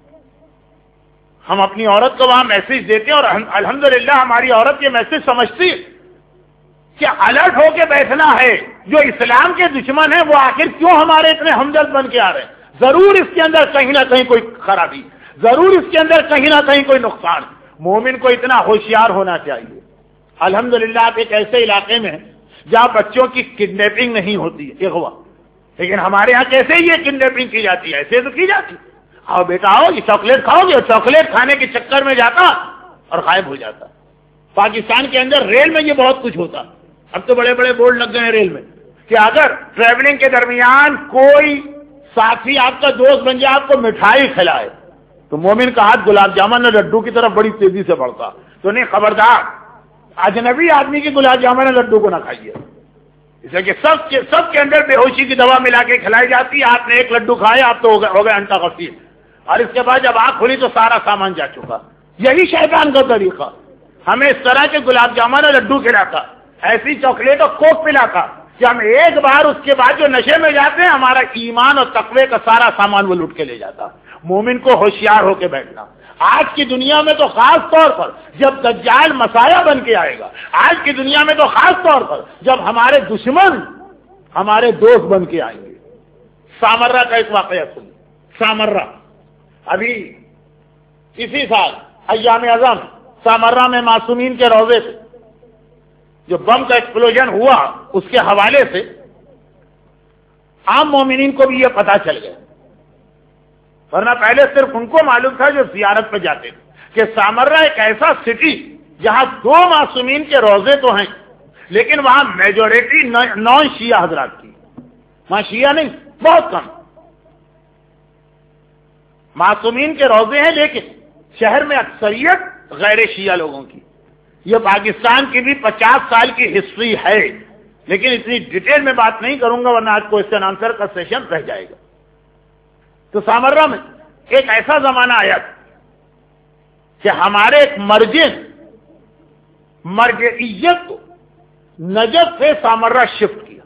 Speaker 1: ہم اپنی عورت کو وہاں میسج دیتے ہیں اور الحمدللہ ہماری عورت یہ میسج سمجھتی ہے کہ الرٹ ہو کے بیٹھنا ہے، جو اسلام کے دشمن ہیں وہ آخر کیوں ہمارے اتنے ہمدرد بن کے آ رہے ہیں، ضرور اس کے اندر کہیں نہ کہیں کوئی خرابی، ضرور اس کے اندر کہیں نہ کہیں کوئی نقصان، مومن کو اتنا ہوشیار ہونا چاہیے۔ الحمدللہ آپ ایک ایسے علاقے میں ہیں جہاں بچوں کی کڈنیپنگ نہیں ہوتی ہے، اغوا، لیکن ہمارے ہاں کیسے یہ کڈنیپنگ کی جاتی ہے، ایسے تو کی جاتی، آؤ بیٹا آؤ یہ چاکلیٹ کھاؤ گے، اور چاکلیٹ کھانے کے چکر میں جاتا اور غائب ہو جاتا۔ پاکستان کے اندر ریل میں یہ بہت کچھ ہوتا، اب تو بڑے بڑے بورڈ لگ گئے ہیں ریل میں کہ اگر ٹریولنگ کے درمیان کوئی ساتھی آپ کا دوست بن جائے، آپ کو مٹھائی کھلائے، تو مومن کا ہاتھ گلاب جامن اور لڈو کی طرف بڑی تیزی سے بڑھتا، تو نہیں، خبردار اجنبی آدمی کی گلاب جامن اور لڈو کو نہ کھائیے، اس لیے کہ سب کے اندر بے ہوشی کی دوا ملا کے کھلائی جاتی ہے، آپ نے ایک لڈو کھایا آپ تو ہو گئے انٹا غسیل، اور اس کے بعد جب آنکھ کھلی تو سارا سامان جا چکا۔ یہی شیطان کا طریقہ، ہمیں اس طرح کے گلاب جامن اور لڈو کھلاتا، ایسی چاکلیٹ اور کوک پلاتا کہ ہم ایک بار اس کے بعد جو نشے میں جاتے ہیں ہمارا ایمان اور تقوی کا سارا سامان وہ لوٹ کے لے جاتا۔ مومن کو ہوشیار ہو کے بیٹھنا، آج کی دنیا میں تو خاص طور پر جب دجال مسایہ بن کے آئے گا، آج کی دنیا میں تو خاص طور پر جب ہمارے دشمن ہمارے دوست بن کے آئیں گے۔ سامرہ کا ایک واقعہ سنیں، سامرہ ابھی اسی سال ایام اعظم سامرہ میں معصومین کے روضے سے جو بم کا ایکسپلوژن ہوا، اس کے حوالے سے عام مومنین کو بھی یہ پتا چل گیا، ورنہ پہلے صرف ان کو معلوم تھا جو زیارت پہ جاتے تھے، کہ سامرہ ایک ایسا سٹی جہاں 2 معصومین کے روضے تو ہیں، لیکن وہاں میجورٹی نان شیعہ حضرات کی، وہاں شیعہ نہیں، بہت کم معصومین کے روضے ہیں، لیکن شہر میں اکثریت غیر شیعہ لوگوں کی۔ یہ پاکستان کی بھی 50 سال کی ہسٹری ہے، لیکن اتنی ڈیٹیل میں بات نہیں کروں گا ورنہ آج کوسچن آنسر کا سیشن رہ جائے گا۔ تو سامرہ میں ایک ایسا زمانہ آیا کہ ہمارے ایک مرجعیت کو نجف سے سامرہ شفٹ کیا،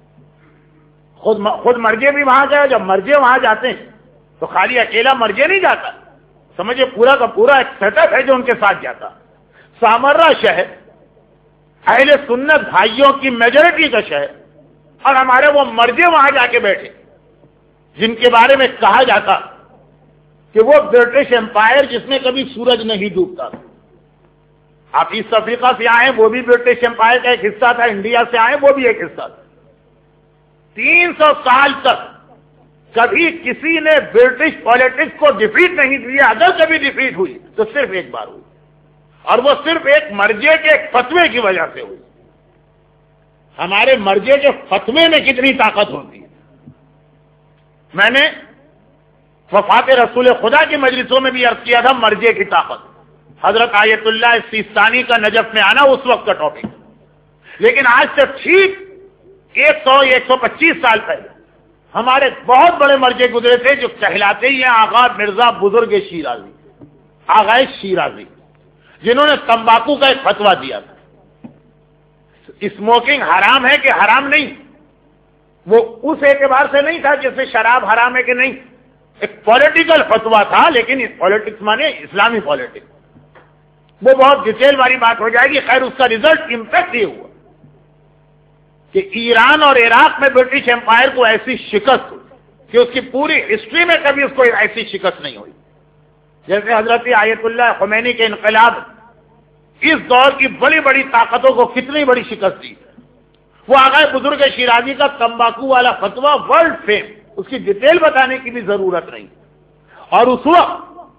Speaker 1: خود مرجع بھی وہاں گیا، جب مرجع وہاں جاتے ہیں تو خالی اکیلا مرجع نہیں جاتا، سمجھے پورا کا پورا ایک سیٹ اپ ہے جو ان کے ساتھ جاتا۔ سامرہ شہر اہل سنت بھائیوں کی میجورٹی کا شہر، اور ہمارے وہ مرجع وہاں جا کے بیٹھے جن کے بارے میں کہا جاتا کہ وہ برٹش امپائر جس میں کبھی سورج نہیں ڈوبتا تھا۔ آپ ایسٹ افریقہ سے آئے وہ بھی برٹش امپائر کا ایک حصہ تھا، انڈیا سے آئے وہ بھی ایک حصہ تھا۔ 300 سال تک کبھی کسی نے برٹش پالیٹکس کو ڈیفیٹ نہیں دیا، اگر کبھی ڈیفیٹ ہوئی تو صرف ایک بار ہوئی، اور وہ صرف ایک مرجع کے ایک فتوے کی وجہ سے ہوئی۔ ہمارے مرجع کے فتوے میں کتنی طاقت ہوتی ہے۔ میں نے وفات رسول خدا کی مجلسوں میں بھی عرض کیا تھا، مرجع کی طاقت، حضرت آیت اللہ سیستانی کا نجف میں آنا اس وقت کا ٹاپک، لیکن آج سے ٹھیک 100-125 سال پہلے ہمارے بہت بڑے مرجع گزرے تھے جو کہلاتے ہی ہیں آغا مرزا بزرگ شیرازی، آغا شیرازی، جنہوں نے تمباکو کا ایک فتویٰ دیا تھا۔ اسموکنگ حرام ہے کہ حرام نہیں، وہ اس اعتبار سے نہیں تھا جیسے شراب حرام ہے کہ نہیں، ایک پولیٹیکل فتویٰ تھا، لیکن پولیٹکس مانے اسلامی پولیٹکس، وہ بہت ڈیٹیل والی بات ہو جائے گی۔ خیر اس کا ریزلٹ امپیکٹ یہ ہوا کہ ایران اور عراق میں برٹش امپائر کو ایسی شکست ہوئی کہ اس کی پوری ہسٹری میں کبھی اس کو ایسی شکست نہیں ہوئی۔ جیسے حضرت آیت اللہ خمینی کے انقلاب اس دور کی بڑی بڑی طاقتوں کو کتنی بڑی شکست دی، وہ آغا بزرگ شیرازی کا تمباکو والا فتویٰ ورلڈ فیم، اس کی ڈیٹیل بتانے کی بھی ضرورت نہیں، اور اس وقت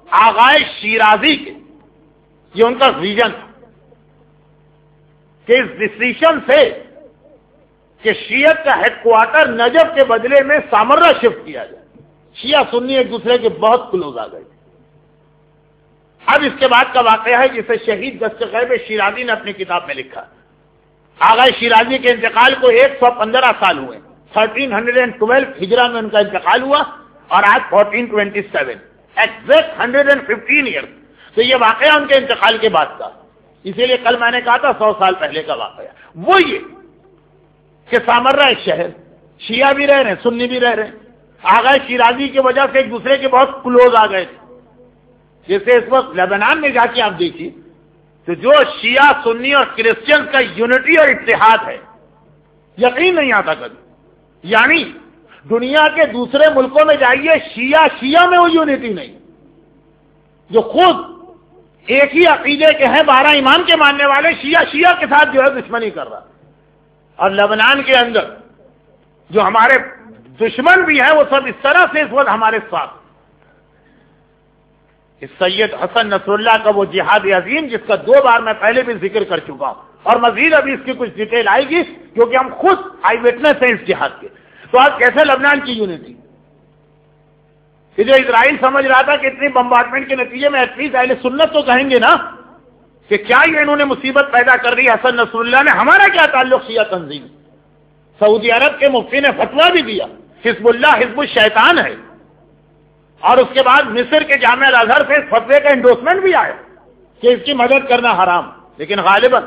Speaker 1: آغائے شیرازی کے، یہ ان کا ویژن تھا کہ اس ڈسیشن سے کہ شیعت کا ہیڈ کوارٹر نجف کے بدلے میں سامرہ شفٹ کیا جائے، شیعہ سنی ایک دوسرے کے بہت کلوز آ گئے تھے۔ اب اس کے بعد کا واقعہ ہے جسے شہید دستغیب شیرازی نے اپنی کتاب میں لکھا۔ آغا شیرازی کے انتقال کو 115 سال ہوئے، 1312 ہجرہ میں ان کا انتقال ہوا، اور آج 1427، ایگزیکٹ 115 ایئرس۔ تو یہ واقعہ ان کے انتقال کے بعد کا، اسی لیے کل میں نے کہا تھا 100 سال پہلے کا واقعہ وہ یہ کہ سامرہ ایک شہر، شیعہ بھی رہ رہے ہیں، سنی بھی رہ رہے ہیں، آغا شیرازی کی وجہ سے ایک دوسرے کے بہت کلوز آ گئے تھے۔ جیسے اس وقت لبنان میں جا کے آپ دیکھیے تو جو شیعہ سنی اور کرسچن کا یونٹی اور اتحاد ہے، یقین نہیں آتا کبھی۔ یعنی دنیا کے دوسرے ملکوں میں جائیے، شیعہ میں وہ یونٹی نہیں، جو خود ایک ہی عقیدے کے ہیں، 12 امام کے ماننے والے، شیعہ کے ساتھ جو ہے دشمنی کر رہا۔ اور لبنان کے اندر جو ہمارے دشمن بھی ہیں وہ سب اس طرح سے اس وقت ہمارے ساتھ۔ اس سید حسن نصر اللہ کا وہ جہاد عظیم جس کا 2 بار میں پہلے بھی ذکر کر چکا ہوں، اور مزید ابھی اس کی کچھ ڈیٹیل آئے گی کیونکہ ہم خود آئی وٹنس ہیں اس جہاد کے۔ تو آج کیسے لبنان کی یونٹی؟ کہ جو اسرائیل سمجھ رہا تھا کہ اتنی بمبارڈمنٹ کے نتیجے میں ایٹ لیسٹ اہل سنت تو کہیں گے نا کہ کیا یہ انہوں نے مصیبت پیدا کر دی حسن نصر اللہ نے، ہمارا کیا تعلق شیعہ تنظیم؟ سعودی عرب کے مفتی نے فتویٰ بھی دیا، حزب اللہ حزب الشیطان ہے، اور اس کے بعد مصر کے جامعہ الازہر سے اس فتوے کا انڈورسمنٹ بھی آیا کہ اس کی مدد کرنا حرام۔ لیکن غالباً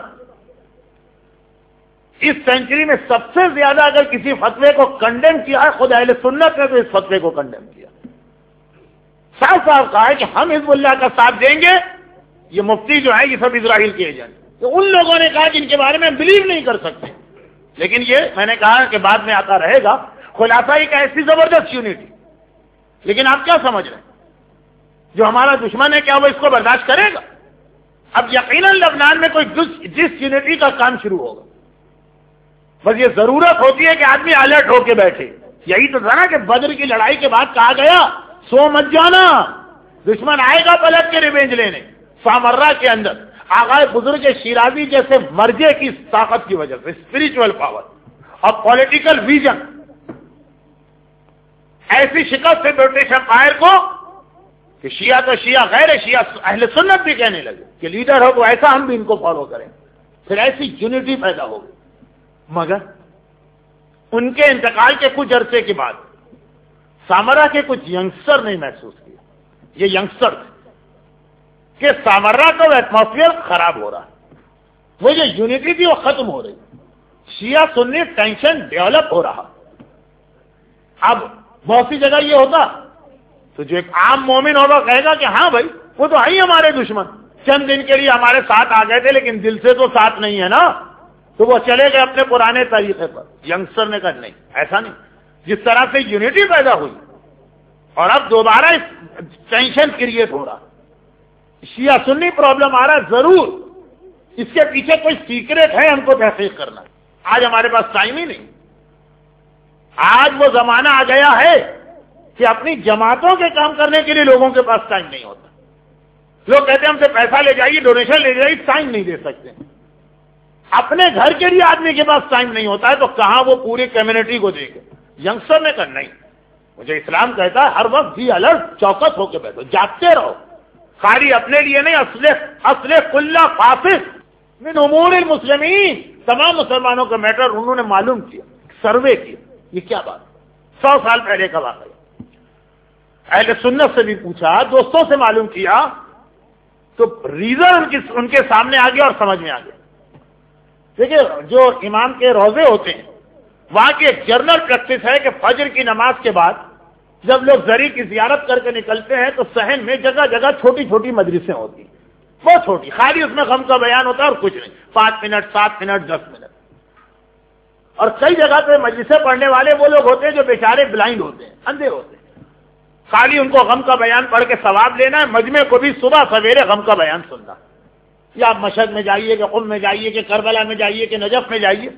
Speaker 1: اس سینچری میں سب سے زیادہ اگر کسی فتوے کو کنڈیم کیا ہے خود اہل سنت نے تو اس فتوے کو کنڈیم کیا، صاف صاف کہا ہے کہ ہم حزب اللہ کا ساتھ دیں گے۔ یہ مفتی جو ہے یہ سب اسرائیل کے ایجنٹ، تو ان لوگوں نے کہا کہ ان کے بارے میں ہم بلیو نہیں کر سکتے۔ لیکن یہ میں نے کہا کہ بعد میں آتا رہے گا، خلاصہ ایک ایسی زبردست یونٹی۔ لیکن آپ کیا سمجھ رہے ہیں جو ہمارا دشمن ہے کیا وہ اس کو برداشت کرے گا؟ اب یقیناً لبنان میں کوئی جس یونٹی کا کام شروع ہوگا، بس یہ ضرورت ہوتی ہے کہ آدمی الرٹ ہو کے بیٹھے۔ یہی تو تھا نا کہ بدر کی لڑائی کے بعد کہا گیا سو مت جانا، دشمن آئے گا پلٹ کے ریونج لینے۔ سامرہ کے اندر آغائے بزرگ شیرازی جیسے مرجے کی طاقت کی وجہ سے، اسپرچول پاور اور پولیٹیکل ویژن، ایسی شکست سے برٹش امپائر کو کہ شیعہ تو شیعہ، غیر شیعہ اہل سنت بھی کہنے لگے کہ لیڈر ہو تو ایسا ہم بھی ان کو فالو کریں، پھر ایسی یونٹی پیدا ہو گئی۔ مگر ان کے انتقال کے کچھ عرصے کے بعد سامرہ کے کچھ ینگسٹر نے محسوس کیا، یہ ینگسٹر کہ سامرہ کا وہ ایٹماسفیئر خراب ہو رہا، وہ جو یونٹی تھی وہ ختم ہو رہی، شیعہ سنی ٹینشن ڈیولپ ہو رہا۔ اب بہت سی جگہ یہ ہوتا تو جو ایک عام مومن ہوگا کہے گا کہ ہاں بھائی وہ تو ہے ہی ہمارے دشمن، چند دن کے لیے ہمارے ساتھ آ گئے تھے لیکن دل سے تو ساتھ نہیں ہے نا، تو وہ چلے گئے اپنے پرانے طریقے پر۔ ینگسٹر نے کہا نہیں، ایسا نہیں، جس طرح سے یونٹی پیدا ہوئی اور اب دوبارہ ٹینشن کریٹ ہو رہا، شیعہ سنی پرابلم آ رہا، ضرور اس کے پیچھے کوئی سیکریٹ ہے، ہم کو تحقیق کرنا۔ آج ہمارے پاس ٹائم ہی نہیں، آج وہ زمانہ آ گیا ہے کہ اپنی جماعتوں کے کام کرنے کے لیے لوگوں کے پاس ٹائم نہیں ہوتا۔ لوگ کہتے ہیں ہم سے پیسہ لے جائیے، ڈونیشن لے جائیے، ٹائم نہیں دے سکتے۔ اپنے گھر کے لیے آدمی کے پاس ٹائم نہیں ہوتا ہے تو کہاں وہ پوری کمیونٹی کو دے گے؟ ینگسٹر نے کہا نہیں، مجھے اسلام کہتا ہے ہر وقت بھی الرٹ، چوکس ہو کے بیٹھو، جاگتے رہو، خالی اپنے لیے نہیں، اصلح کل فاسد من امور المسلمین، تمام مسلمانوں کا میٹر انہوں نے معلوم کیا، سروے کیا۔ یہ کیا بات؟ 100 سال پہلے کا واقعہ۔ اہل سنت سے بھی پوچھا، دوستوں سے معلوم کیا، تو ریزن ان کے سامنے آ گیا اور سمجھ میں آ گیا۔ دیکھیے جو امام کے روزے ہوتے ہیں وہاں کی ایک جنرل پریکٹس ہے کہ فجر کی نماز کے بعد جب لوگ زری کی زیارت کر کے نکلتے ہیں تو صحن میں جگہ جگہ چھوٹی چھوٹی مجلسیں ہوتی ہیں، بہت چھوٹی، خالی اس میں غم کا بیان ہوتا ہے اور کچھ نہیں، 5 منٹ 7 منٹ 10 منٹ۔ اور کئی جگہ پہ مجلسیں پڑھنے والے وہ لوگ ہوتے ہیں جو بیچارے بلائنڈ ہوتے ہیں، اندھے ہوتے ہیں، خالی ان کو غم کا بیان پڑھ کے ثواب لینا ہے، مجمع کو بھی صبح سویرے غم کا بیان سننا۔ یا آپ مشہد میں جائیے کہ قم میں جائیے کہ کربلا میں جائیے کہ نجف میں جائیے،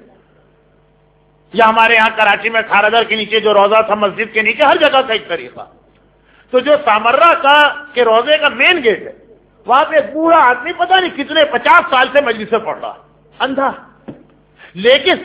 Speaker 1: یا ہمارے یہاں کراچی میں کھارادر کے نیچے جو روضہ تھا مسجد کے نیچے، ہر جگہ کا ایک طریقہ۔ تو جو سامرہ کے روزے کا مین گیٹ ہے وہاں پہ ایک بوڑھا آدمی پتہ نہیں کتنے 50 سال سے مجلس سے پڑھ رہا اندھا، لیکن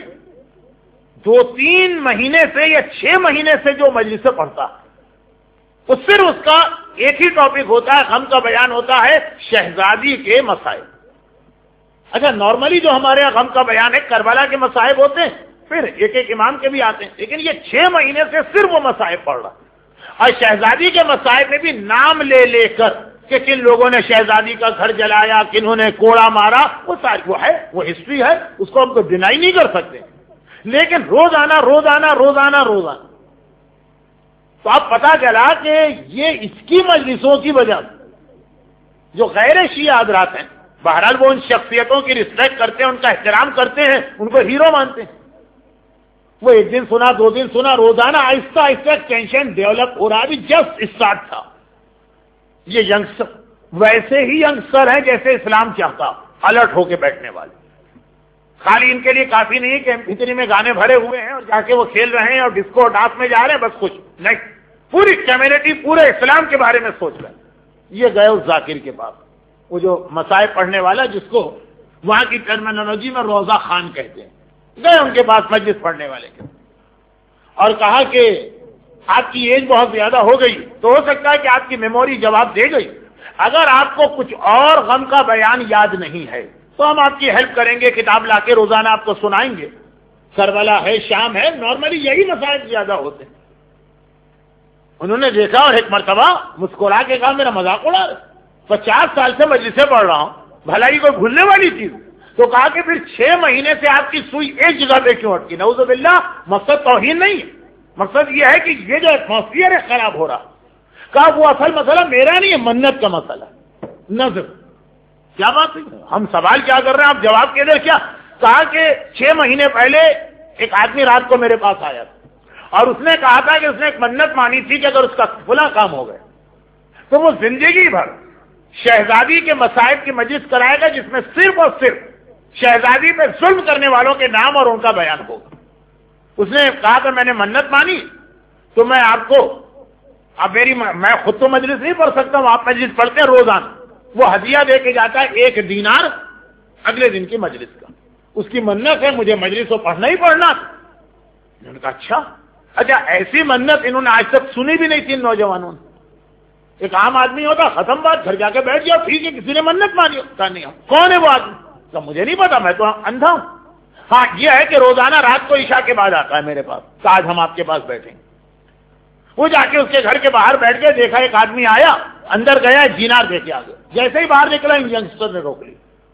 Speaker 1: 2-3 مہینے سے یا 6 مہینے سے جو مجلس سے پڑھتا تو صرف اس کا ایک ہی ٹاپک ہوتا ہے، غم کا بیان ہوتا ہے، شہزادی کے مسائل۔ اچھا نارملی جو ہمارے یہاں غم کا بیان ہے کربلا کے مصائب ہوتے ہیں، پھر ایک ایک امام کے بھی آتے ہیں، لیکن یہ 6 مہینے سے صرف وہ مصائب پڑھ رہا، اور شہزادی کے مصائب میں بھی نام لے لے کر کہ کن لوگوں نے شہزادی کا گھر جلایا، کنہوں نے کوڑا مارا، وہ ساری وہ ہے، وہ ہسٹری ہے، اس کو ہم تو ڈینائی نہیں کر سکتے، لیکن روزانہ روزانہ روزانہ روزانہ تو اب پتا چلا کہ یہ اس کی مجلسوں کی وجہ جو غیر شیعہ حضرات ہیں، بہرحال وہ ان شخصیتوں کی رسپیکٹ کرتے ہیں، ان کا احترام کرتے ہیں، ان کو ہیرو مانتے ہیں، وہ ایک دن سنا 2 دن سنا، روزانہ آہستہ آہستہ ٹینشن ڈیولپ ہو رہا، ابھی جسٹ اسٹارٹ تھا۔ یہ ینگسٹر ویسے ہی ینگسٹر ہیں جیسے اسلام چاہتا، الرٹ ہو کے بیٹھنے والے، خالی ان کے لیے کافی نہیں کہ اتنی میں گانے بھرے ہوئے ہیں اور جا کے وہ کھیل رہے ہیں اور ڈسکو ڈانس میں جا رہے ہیں، بس کچھ نہیں، پوری کمیونٹی پورے اسلام کے بارے میں سوچ رہے ہیں۔ یہ گئے اس ذاکر کے پاس، وہ جو مصائب پڑھنے والا جس کو وہاں کی ٹرمینالوجی میں روزہ خان کہتے ہیں، گئے ان کے پاس مجلس پڑھنے والے کے اور کہا کہ آپ کی ایج بہت زیادہ ہو گئی، تو ہو سکتا ہے کہ آپ کی میموری جواب دے گئی، اگر آپ کو کچھ اور غم کا بیان یاد نہیں ہے تو ہم آپ کی ہیلپ کریں گے، کتاب لا کے روزانہ آپ کو سنائیں گے، کربلا ہے، شام ہے، نارملی یہی مسائل زیادہ ہوتے ہیں۔ انہوں نے دیکھا اور ایک مرتبہ مسکرا کے کہا میرا مذاق اڑا رہے، 50 سال سے مجلس سے پڑھ رہا ہوں، بھلائی کوئی بھولنے والی چیز، تو کہا کہ پھر 6 مہینے سے آپ کی سوئی ایک جگہ پہ کیوں اٹکی؟ نعوذ باللہ، مقصد توہین نہیں ہے، مقصد یہ ہے کہ یہ جو ایٹماسفیئر ہے خراب ہو رہا۔ کہا وہ اصل مسئلہ میرا نہیں ہے، منت کا مسئلہ نظر۔ کیا بات ہے، ہم سوال کیا کر رہے ہیں، آپ جواب کے دیں کیا؟ کہا کہ 6 مہینے پہلے ایک آدمی رات کو میرے پاس آیا تھا اور اس نے کہا تھا کہ اس نے ایک منت مانی تھی کہ اگر اس کا فلاں کام ہو گئے تو وہ زندگی بھر شہزادی کے مصائب کی مجلس کرائے گا جس میں صرف اور صرف شہزادی پہ ظلم کرنے والوں کے نام اور ان کا بیان ہوگا۔ اس نے کہا کہ میں نے منت مانی تو میں آپ کو، اب میں خود تو مجلس نہیں پڑھ سکتا ہوں، آپ مجلس پڑھتے ہیں روزانہ، وہ ہدیہ دے کے جاتا ہے 1 دینار اگلے دن کی مجلس کا، اس کی منت ہے مجھے مجلس کو پڑھنا ہی پڑھنا۔ انہوں نے کہا اچھا ایسی منت انہوں نے آج تک سنی بھی نہیں تھی نوجوانوں نے۔ ایک عام آدمی ہوتا ختم بات، گھر جا کے بیٹھ گیا، ٹھیک ہے کسی نے منت مانی ہوتا نہیں، کون ہے وہ آدمی؟ تو مجھے نہیں پتا، میں تو اندھا ہوں۔ ہاں یہ ہے کہ روزانہ رات کو عشاء کے بعد آتا ہے میرے پاس، تو آج ہم آپ کے پاس بیٹھیں گے۔ وہ جا کے اس کے گھر کے باہر بیٹھ کے دیکھا ایک آدمی آیا، اندر گیا، دینار دے کے آ گیا، جیسے ہی باہر نکلا ینگسٹر نے روک لی،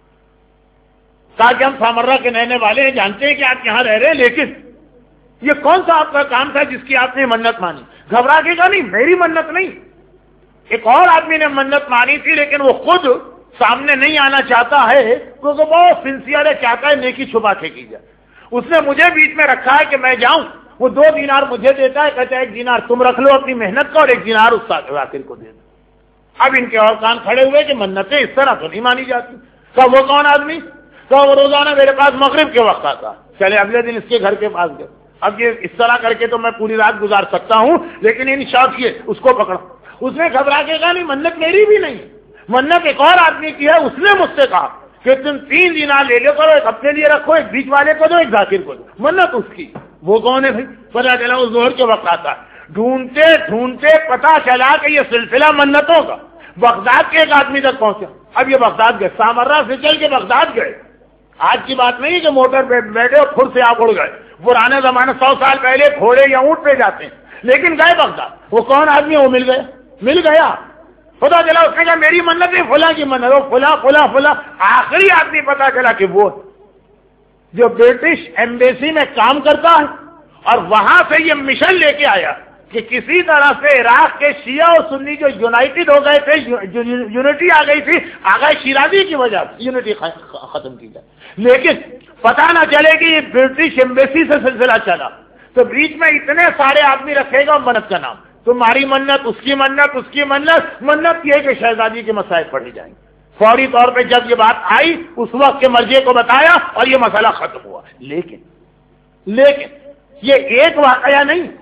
Speaker 1: کہا کہ ہم سامرہ کے رہنے والے ہیں، جانتے ہیں کہ آپ یہاں رہ رہے ہیں، لیکن یہ کون سا آپ کا کام تھا جس کی آپ نے منت مانی؟ گھبرا کے کہا نہیں میری منت نہیں، ایک اور آدمی نے منت مانی تھی لیکن وہ خود سامنے نہیں آنا چاہتا ہے کیونکہ بہت سنسیئر ہے، چاہتا ہے نیکی چھپا کے کی جائے۔ اس نے مجھے بیچ میں رکھا ہے کہ میں جاؤں، وہ 2 دینار مجھے دیتا ہے، کہتا ہے 1 دینار تم رکھ لو اپنی محنت کا اور 1 دینار اس ذاکر کو دے دو۔ اب ان کے اور کان کھڑے ہوئے کہ منتیں اس طرح تو نہیں مانی جاتی۔ کہ وہ کون آدمی؟ کہ وہ روزانہ میرے پاس مغرب کے وقت آتا، چلے اگلے دن اس کے گھر کے پاس گئے، اب یہ اس طرح کر کے تو میں پوری رات گزار سکتا ہوں، لیکن ان شوق یہ اس کو پکڑا۔ اس نے گھبرا کے کہا نہیں منت میری بھی نہیں، منت ایک اور آدمی کی ہے، اس نے مجھ سے کہا کہ تم 3 دینار لے لو کرو، ایک اپنے لیے رکھو، ایک بیچ والے کو دو، ایک ذاکر کو دو، منت اس کی۔ وہ کون ہے بھائی؟ پتا چلا وہ ظہر کے وقت آتا ہے، ڈھونڈتے ڈھونڈتے پتا چلا کہ یہ سلسلہ منتوں کا بغداد کے ایک آدمی تک پہنچا۔ اب یہ بغداد گئے، سامرہ سے چل کے بغداد گئے، آج کی بات نہیں کہ موٹر پہ بیٹھے اور پھر سے آپ اڑ گئے، پرانے زمانے 100 سال پہلے گھوڑے یا اونٹ پہ جاتے ہیں، لیکن گئے بغداد۔ وہ کون آدمی؟ وہ مل گیا، پتا چلا اس نے کہا میری منت ہے، فلاں کی منت، وہ فلاں فلاں فلاں، آخری آدمی پتا چلا کہ وہ جو برٹش ایمبیسی میں کام کرتا ہے اور وہاں سے یہ مشن لے کے آیا کہ کسی طرح سے عراق کے شیعہ اور سنی جو یونائٹڈ ہو گئے تھے، یونٹی آ گئی تھی، آغا شیرازی کی وجہ سے یونٹی ختم کی جائے، لیکن پتا نہ چلے کہ یہ برٹش ایمبیسی سے سلسلہ چلا، تو بیچ میں اتنے سارے آدمی رکھے گا منت کا نام، تمہاری منت، اس کی منت، اس کی منت، منت یہ کہ شہزادی کے مسائل پڑھی جائیں گے۔ فوری طور پہ جب یہ بات آئی اس وقت کے مرجے کو بتایا اور یہ مسئلہ ختم ہوا۔ لیکن یہ ایک واقعہ نہیں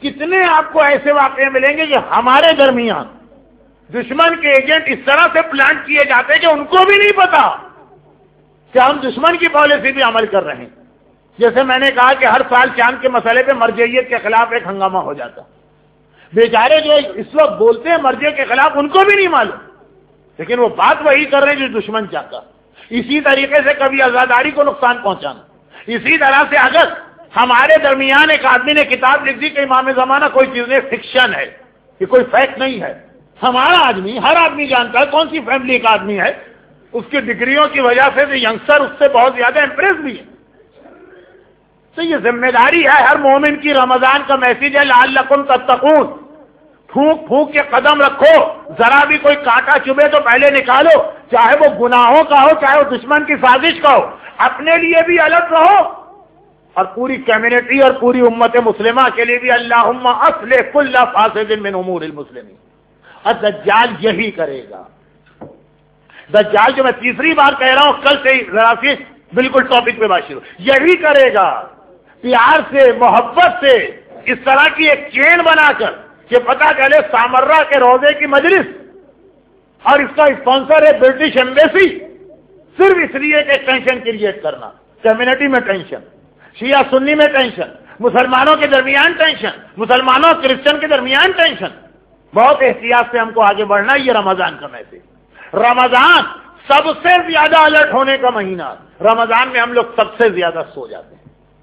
Speaker 1: کتنے آپ کو ایسے واقعے ملیں گے کہ ہمارے درمیان دشمن کے ایجنٹ اس طرح سے پلانٹ کیے جاتے ہیں کہ ان کو بھی نہیں پتا کہ ہم دشمن کی پالیسی بھی عمل کر رہے ہیں. جیسے میں نے کہا کہ ہر سال چاند کے مسئلے پہ مرجعیت کے خلاف ایک ہنگامہ ہو جاتا. بیچارے جو اس وقت بولتے ہیں مرجع کے خلاف ان کو بھی نہیں معلوم, لیکن وہ بات وہی کر رہے ہیں جو دشمن چاہتا. اسی طریقے سے کبھی آزاداری کو نقصان پہنچانا. اسی طرح سے اگر ہمارے درمیان ایک آدمی نے کتاب لکھ دی کہ امام زمانہ کوئی چیز نہیں, فکشن ہے, یہ کوئی فیکٹ نہیں ہے, ہمارا آدمی, ہر آدمی جانتا ہے کون سی فیملی کا آدمی ہے, اس کی ڈگریوں کی وجہ سے ینگسٹر اس سے بہت زیادہ امپریس بھی ہے. تو یہ ذمہ داری ہے ہر مومن کی. رمضان کا میسج ہے لعلکم تتقون. پھونک پھونک کے قدم رکھو, ذرا بھی کوئی کانٹا چبھے تو پہلے نکالو, چاہے وہ گناہوں کا ہو چاہے وہ دشمن کی سازش کا ہو. اپنے لیے بھی الرٹ رہو اور پوری کمیونٹی اور پوری امت مسلمہ کے لیے بھی. اللہم اصلح کل فاسد من امور المسلمین. اور دجال یہی کرے گا. دجال جو میں تیسری بار کہہ رہا ہوں, کل سے ہی ذرا سی بالکل ٹاپک پہ بات شروع, یہی کرے گا. پیار سے, محبت سے اس طرح کی ایک چین بنا کر کہ پتہ چلے سامرہ کے روزے کی مجلس اور اس کا اسپانسر ہے برٹش ایمبیسی, صرف اس لیے کہ ٹینشن کریٹ کرنا, کمیونٹی میں ٹینشن, شیعہ سنی میں ٹینشن, مسلمانوں کے درمیان ٹینشن, مسلمانوں اور کرسچن کے درمیان ٹینشن. بہت احتیاط سے ہم کو آگے بڑھنا. یہ رمضان کا میسج. رمضان سب سے زیادہ الرٹ ہونے کا مہینہ. رمضان میں ہم لوگ سب سے زیادہ سو جاتے ہیں.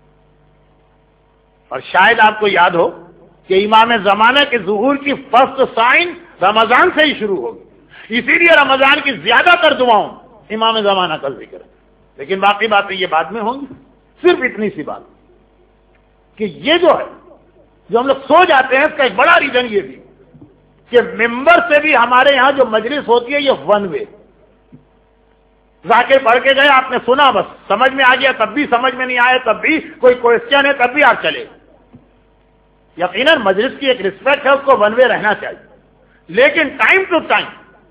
Speaker 1: اور شاید آپ کو یاد ہو کہ امام زمانہ کے ظہور کی فرسٹ سائن رمضان سے ہی شروع ہوگی. اسی لیے رمضان کی زیادہ تر دعاؤں امام زمانہ کا ذکر ہے. لیکن باقی باتیں یہ بعد میں ہوں گی. صرف اتنی سی بات کہ یہ جو ہے جو ہم لوگ سو جاتے ہیں, اس کا ایک بڑا ریزن یہ بھی کہ ممبر سے بھی ہمارے یہاں جو مجلس ہوتی ہے یہ ون وے. ذاکر پڑھ کے گئے, آپ نے سنا, بس سمجھ میں آ گیا, تب بھی سمجھ میں نہیں آیا, تب بھی کوئی کوشچن ہے, تب بھی آپ چلے. یقیناً مجلس کی ایک رسپیکٹ ہے, اس کو ون وے رہنا چاہیے. لیکن ٹائم ٹو ٹائم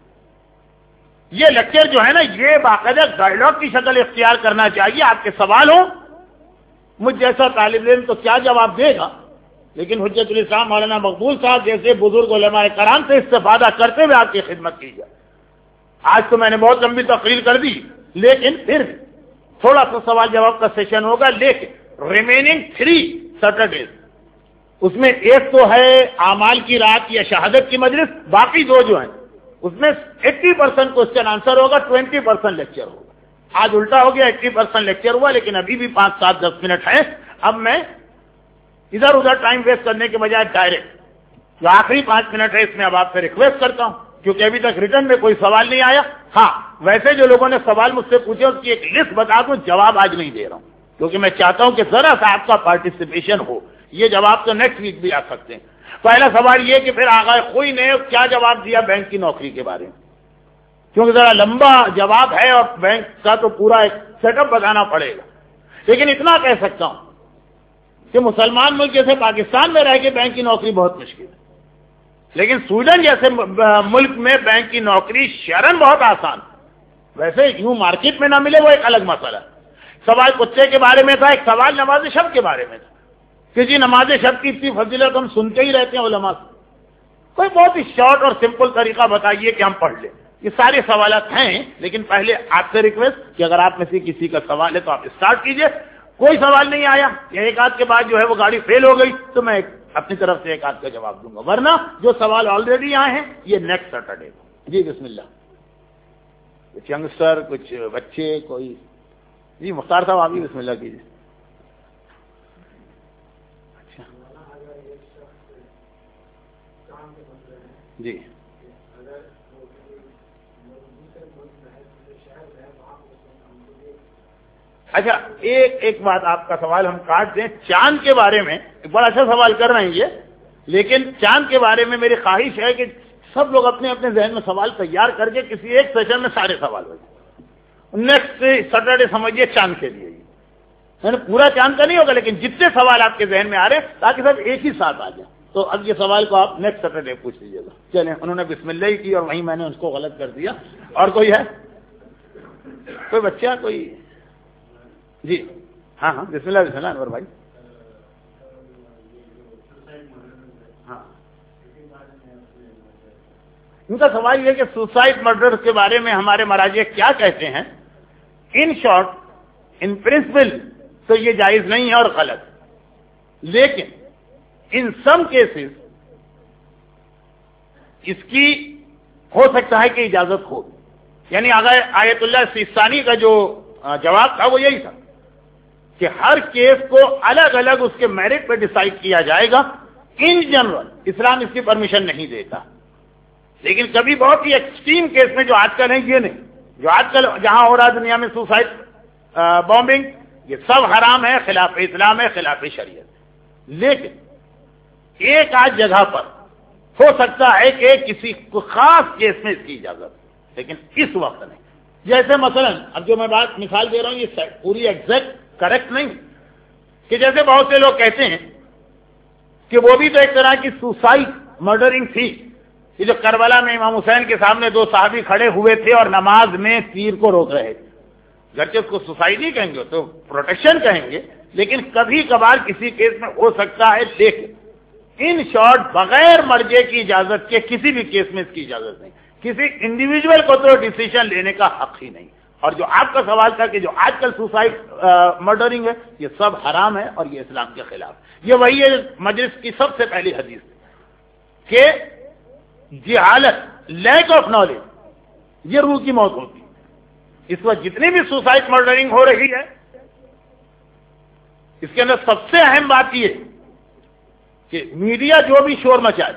Speaker 1: یہ لیکچر جو ہے نا, یہ باقاعدہ ڈائیلاگ کی شکل اختیار کرنا چاہیے. آپ کے سوال ہو, مجھ جیسا طالب علم تو کیا جواب دے گا, لیکن حجت الاسلام مولانا مقبول صاحب جیسے بزرگ علماء کرام سے استفادہ کرتے ہوئے آپ کی خدمت کی جائے. آج تو میں نے بہت لمبی تقریر کر دی, لیکن پھر تھوڑا سا سوال جواب کا سیشن ہوگا. لیکن ریمیننگ 3 سیٹرڈیز اس میں ایک تو ہے اعمال کی رات یا شہادت کی مجلس, باقی دو جو ہیں اس میں 80% کوشچن آنسر ہوگا, 20% لیکچر ہوگا. آج الٹا ہو گیا, 80% لیکچر ہوا, لیکن ابھی بھی 5, 7, 10 منٹ ہیں. اب میں ادھر ادھر ٹائم ویسٹ کرنے کے بجائے ڈائریکٹ جو آخری 5 منٹ ہے اس میں اب آپ سے ریکویسٹ کرتا ہوں, کیونکہ ابھی تک ریٹرن میں کوئی سوال نہیں آیا. ہاں ویسے جو لوگوں نے سوال مجھ سے پوچھے اس کی ایک لسٹ بتا دوں, جواب آج نہیں دے رہا ہوں کیونکہ میں چاہتا ہوں کہ ذرا سا آپ کا پارٹیسپیشن ہو. یہ جواب تو نیکسٹ ویک بھی آ سکتے ہیں. پہلا سوال یہ کہ پھر آگا کوئی نے کیا جواب دیا بینک کی نوکری کے بارے میں, کیونکہ ذرا لمبا جواب ہے اور بینک کا تو پورا ایک سیٹ اپ بتانا پڑے گا. لیکن اتنا کہہ سکتا ہوں کہ مسلمان ملک جیسے پاکستان میں رہ کے بینک کی نوکری بہت مشکل ہے, لیکن سویڈن جیسے ملک میں بینک کی نوکری شرن بہت آسان. ویسے یوں مارکیٹ میں نہ ملے وہ ایک الگ مسئلہ. سوال کتے کے بارے میں تھا, ایک سوال نماز شب کے بارے میں تھا کہ جی نماز شب کی اتنی فضیلت ہم سنتے ہی رہتے ہیں علماء سے, کوئی بہت ہی شارٹ اور سمپل طریقہ بتائیے کہ ہم پڑھ لیں. یہ سارے سوالات ہیں, لیکن پہلے آپ سے ریکویسٹ کہ اگر آپ میں سے کسی کا سوال ہے تو آپ اسٹارٹ کیجئے. کوئی سوال نہیں آیا یا ایک آدھ کے بعد جو ہے وہ گاڑی فیل ہو گئی تو میں اپنی طرف سے ایک آدھ کا جواب دوں گا, ورنہ جو سوال آلریڈی آئے ہیں یہ نیکسٹ سیٹرڈے. جی بسم اللہ. کچھ ینگسٹر, کچھ بچے, کوئی. جی مختار صاحب آپ بھی بسم اللہ کیجیے. اچھا جی اچھا, ایک بات آپ کا سوال ہم کاٹ دیں. چاند کے بارے میں ایک بڑا اچھا سوال کر رہے ہیں یہ, لیکن چاند کے بارے میں میری خواہش ہے کہ سب لوگ اپنے اپنے ذہن میں سوال تیار کر کے کسی ایک سیشن میں سارے سوال ہو جائیں. نیکسٹ سیٹرڈے سمجھیے چاند کے لیے, میں نے پورا چاند کا نہیں ہوگا, لیکن جتنے سوال آپ کے ذہن میں آ رہے ہیں تاکہ سب ایک ہی ساتھ آ جائیں. تو اب یہ سوال کو آپ نیکسٹ سیٹرڈے پوچھ لیجیے گا. چلیں, انہوں نے بسم اللہ ہی کی اور وہیں میں نے اس کو غلط کر دیا. اور کوئی ہے, کوئی بچہ, کوئی؟ جی ہاں بسم اللہ انور بھائی. ہاں ان کا سوال یہ کہ سوسائڈ مرڈر کے بارے میں ہمارے مراجع کیا کہتے ہیں. ان شارٹ ان پرنسپل تو یہ جائز نہیں ہے اور غلط, لیکن ان سم کیسز اس کی ہو سکتا ہے کہ اجازت ہو. یعنی اگر آیت اللہ سیستانی کا جو جواب تھا وہ یہی تھا کہ ہر کیس کو الگ الگ اس کے میرٹ پہ ڈیسائیڈ کیا جائے گا. ان جنرل اسلام اس کی پرمیشن نہیں دیتا, لیکن کبھی بہت ہی ایکسٹریم کیس میں جو آج کل ہیں, یہ نہیں, جو آج کل جہاں ہو رہا دنیا میں سوسائڈ بامبنگ, یہ سب حرام ہے, خلاف اسلام ہے, خلاف شریعت. لیکن ایک آدھ جگہ پر ہو سکتا ہے کہ کسی خاص کیس میں اس کی اجازت, لیکن اس وقت نہیں. جیسے مثلا اب جو میں بات مثال دے رہا ہوں یہ پوری ایگزیکٹ کریکٹ نہیں, کہ جیسے بہت سے لوگ کہتے ہیں کہ وہ بھی تو ایک طرح کی سوسائڈ مرڈرنگ تھی. یہ جو کربلا میں امام حسین کے سامنے دو صحابی کھڑے ہوئے تھے اور نماز میں تیر کو روک رہے تھے, گرچہ اس کو سوسائڈ نہیں کہیں گے تو پروٹیکشن کہیں گے, لیکن کبھی کبھار کسی کیس میں ہو سکتا ہے. دیکھ ان شارٹ بغیر مرجع کی اجازت کے کسی بھی کیس میں اس کی اجازت نہیں. کسی انڈیویجول کو تو ڈیسیژن لینے کا حق ہی نہیں. اور جو آپ کا سوال تھا کہ جو آج کل سوسائڈ مرڈرنگ ہے یہ سب حرام ہے اور یہ اسلام کے خلاف. یہ وہی ہے مجلس کی سب سے پہلی حدیث کہ جہالت, لیک آف نالج, یہ روح کی موت ہوتی ہے. اس وقت جتنی بھی سوسائڈ مرڈرنگ ہو رہی ہے اس کے اندر سب سے اہم بات یہ کہ میڈیا جو بھی شور مچائے,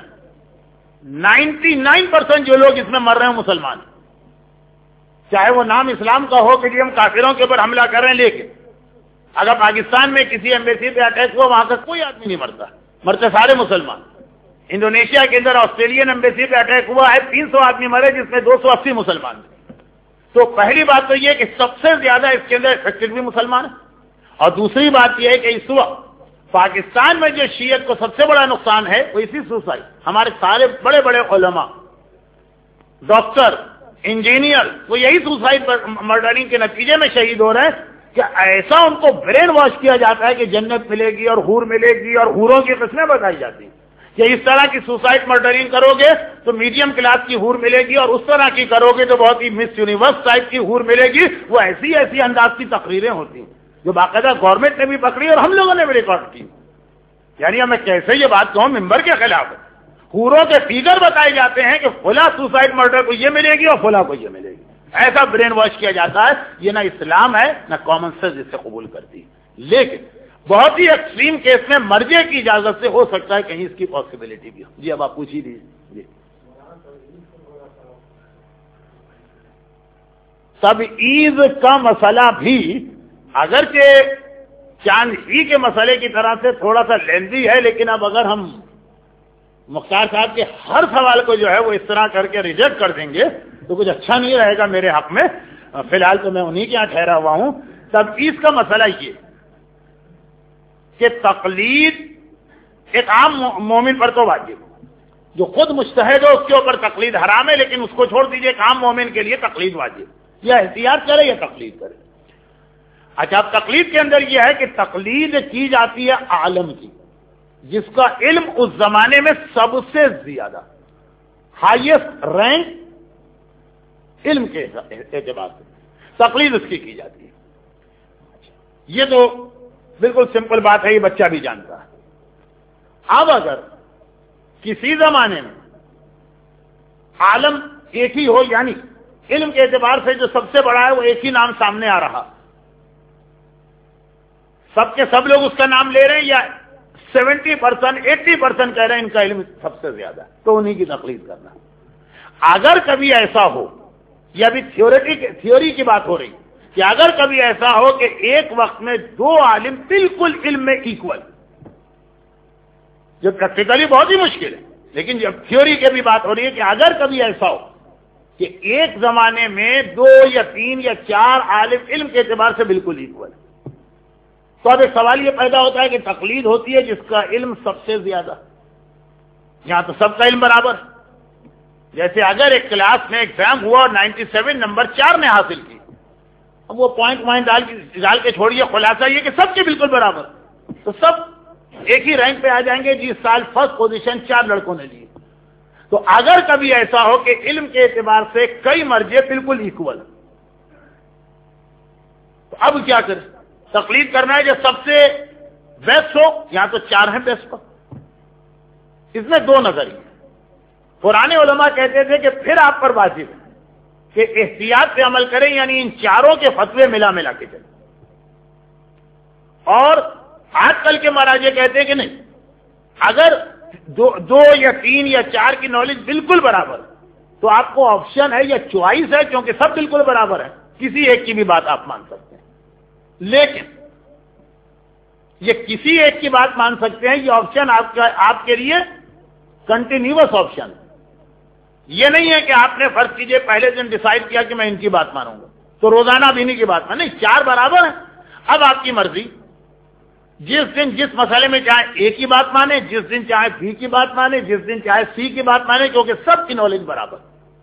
Speaker 1: 99% جو لوگ اس میں مر رہے ہیں مسلمان, چاہے وہ نام اسلام کا ہو کہ جی ہم کافروں کے اوپر حملہ کر رہے ہیں, لیکن اگر پاکستان میں کسی ایمبیسی پہ اٹیک ہوا وہاں کا کوئی آدمی نہیں مرتا, مرتے سارے مسلمان. انڈونیشیا کے اندر آسٹریلین ایمبیسی پہ اٹیک ہوا ہے, 300 آدمی مرے جس میں 280 مسلمان تھے. تو پہلی بات تو یہ کہ سب سے زیادہ اس کے اندر افیکٹڈ بھی مسلمان ہیں. اور دوسری بات یہ ہے کہ اس وقت پاکستان میں جو شیعت کو سب سے بڑا نقصان ہے وہ اسی سوسائڈ. ہمارے سارے بڑے بڑے علماء, ڈاکٹر, انجینئر وہ یہی سوسائڈ مرڈرنگ کے نتیجے میں شہید ہو رہے ہیں کہ ایسا ان کو برین واش کیا جاتا ہے کہ جنت ملے گی اور حور ملے گی اور حوروں کی قسمیں بتائی جاتی ہیں کہ اس طرح کی سوسائڈ مرڈرنگ کرو گے تو میڈیم کلاس کی حور ملے گی, اور اس طرح کی کرو گے تو بہت ہی مس یونیورس ٹائپ کی حور ملے گی. وہ ایسی ایسی انداز کی تقریریں ہوتی ہیں جو باقاعدہ گورنمنٹ نے بھی پکڑی اور ہم لوگوں نے بھی ریکارڈ کی. یعنی میں کیسے یہ بات کہوں ممبر کے خلاف ہے. حوروں کے فیگر بتائے جاتے ہیں کہ فلاں سوسائڈ مرڈر کو یہ ملے گی اور فلاں کو یہ ملے گی. ایسا برین واش کیا جاتا ہے. یہ نہ اسلام ہے نہ کامن سینس اس سے قبول کرتی. لیکن بہت ہی ایکسٹریم کیس میں مرجع کی اجازت سے ہو سکتا ہے کہیں اس کی پاسبلٹی بھی ہو. جی اب آپ پوچھ ہی دیجیے. جی تبعیض کا مسئلہ بھی اگرچہ چاند ہی کے مسئلے کی طرح سے تھوڑا سا لیندی ہے, لیکن اب اگر ہم مختار صاحب کے ہر سوال کو جو ہے وہ اس طرح کر کے ریجیکٹ کر دیں گے تو کچھ اچھا نہیں رہے گا میرے حق میں. فی الحال تو میں انہی کے یہاں ٹھہرا ہوا ہوں. تبعیض کا مسئلہ یہ کہ تقلید ایک عام مومن پر تو واجب, جو خود مجتہد ہو اس کے اوپر تقلید حرام ہے, لیکن اس کو چھوڑ دیجئے ایک عام مومن کے لیے تقلید واجب, یا احتیاط کرے یا تقلید کرے. اچھا اب تقلید کے اندر یہ ہے کہ تقلید کی جاتی ہے عالم کی جس کا علم اس زمانے میں سب سے زیادہ ہائیسٹ رینک علم کے اعتبار سے تقلید اس کی جاتی ہے. یہ تو بالکل سمپل بات ہے, یہ بچہ بھی جانتا ہے. اب اگر کسی زمانے میں عالم ایک ہی ہو, یعنی علم کے اعتبار سے جو سب سے بڑا ہے وہ ایک ہی نام سامنے آ رہا, سب کے سب لوگ اس کا نام لے رہے ہیں, یا 70% 80% کہہ رہے ہیں ان کا علم سب سے زیادہ, تو انہی کی تقلید کرنا. اگر کبھی ایسا ہو, یہ ابھی تھیوری کی بات ہو رہی کہ اگر کبھی ایسا ہو کہ ایک وقت میں دو عالم بالکل علم میں ایکول, جو پریکٹیکلی بہت ہی مشکل ہے, لیکن جب تھیوری کی بھی بات ہو رہی ہے کہ اگر کبھی ایسا ہو کہ ایک زمانے میں 2 یا 3 یا 4 عالم علم کے اعتبار سے بالکل ایکول, تو اب ایک سوال یہ پیدا ہوتا ہے کہ تقلید ہوتی ہے جس کا علم سب سے زیادہ. یہاں تو سب کا علم برابر. جیسے اگر ایک کلاس میں ایگزام ہوا اور 97 نمبر 4 نے حاصل کی, اب وہ پوائنٹ ڈال کے چھوڑیے, خلاصہ یہ کہ سب کے بالکل برابر, تو سب ایک ہی رینک پہ آ جائیں گے. جس سال فرسٹ پوزیشن 4 لڑکوں نے لی. تو اگر کبھی ایسا ہو کہ علم کے اعتبار سے کئی مرجے بالکل ایکول، تو اب کیا کریں؟ تقلید کرنا ہے جو سب سے بیسٹ ہو، یہاں تو 4 ہیں بیسٹ پر. اس میں 2 نظریے. پرانے علماء کہتے تھے کہ پھر آپ پر واجب ہے کہ احتیاط سے عمل کریں، یعنی ان 4 کے فتوے ملا کے چلیں. اور آج کل کے مراجع کہتے ہیں کہ نہیں، اگر 2 یا 3 یا 4 کی نالج بالکل برابر تو آپ کو آپشن ہے یا چوائس ہے، کیونکہ سب بالکل برابر ہے، کسی ایک کی بھی بات آپ مان سکتے ہیں. لیکن یہ کسی ایک کی بات مان سکتے ہیں، یہ آپشن آپ کے لیے کنٹینیوس آپشن ہے. یہ نہیں ہے کہ آپ نے فرض کیجئے پہلے دن ڈیسائیڈ کیا کہ میں ان کی بات مانوں گا تو روزانہ بھی انہیں کی بات مان. نہیں، 4 برابر ہیں. اب آپ کی مرضی، جس دن جس مسئلے میں چاہے اے کی بات مانے، جس دن چاہے بی کی بات مانے، جس دن چاہے سی کی بات مانے، کیونکہ سب کی نالج برابر.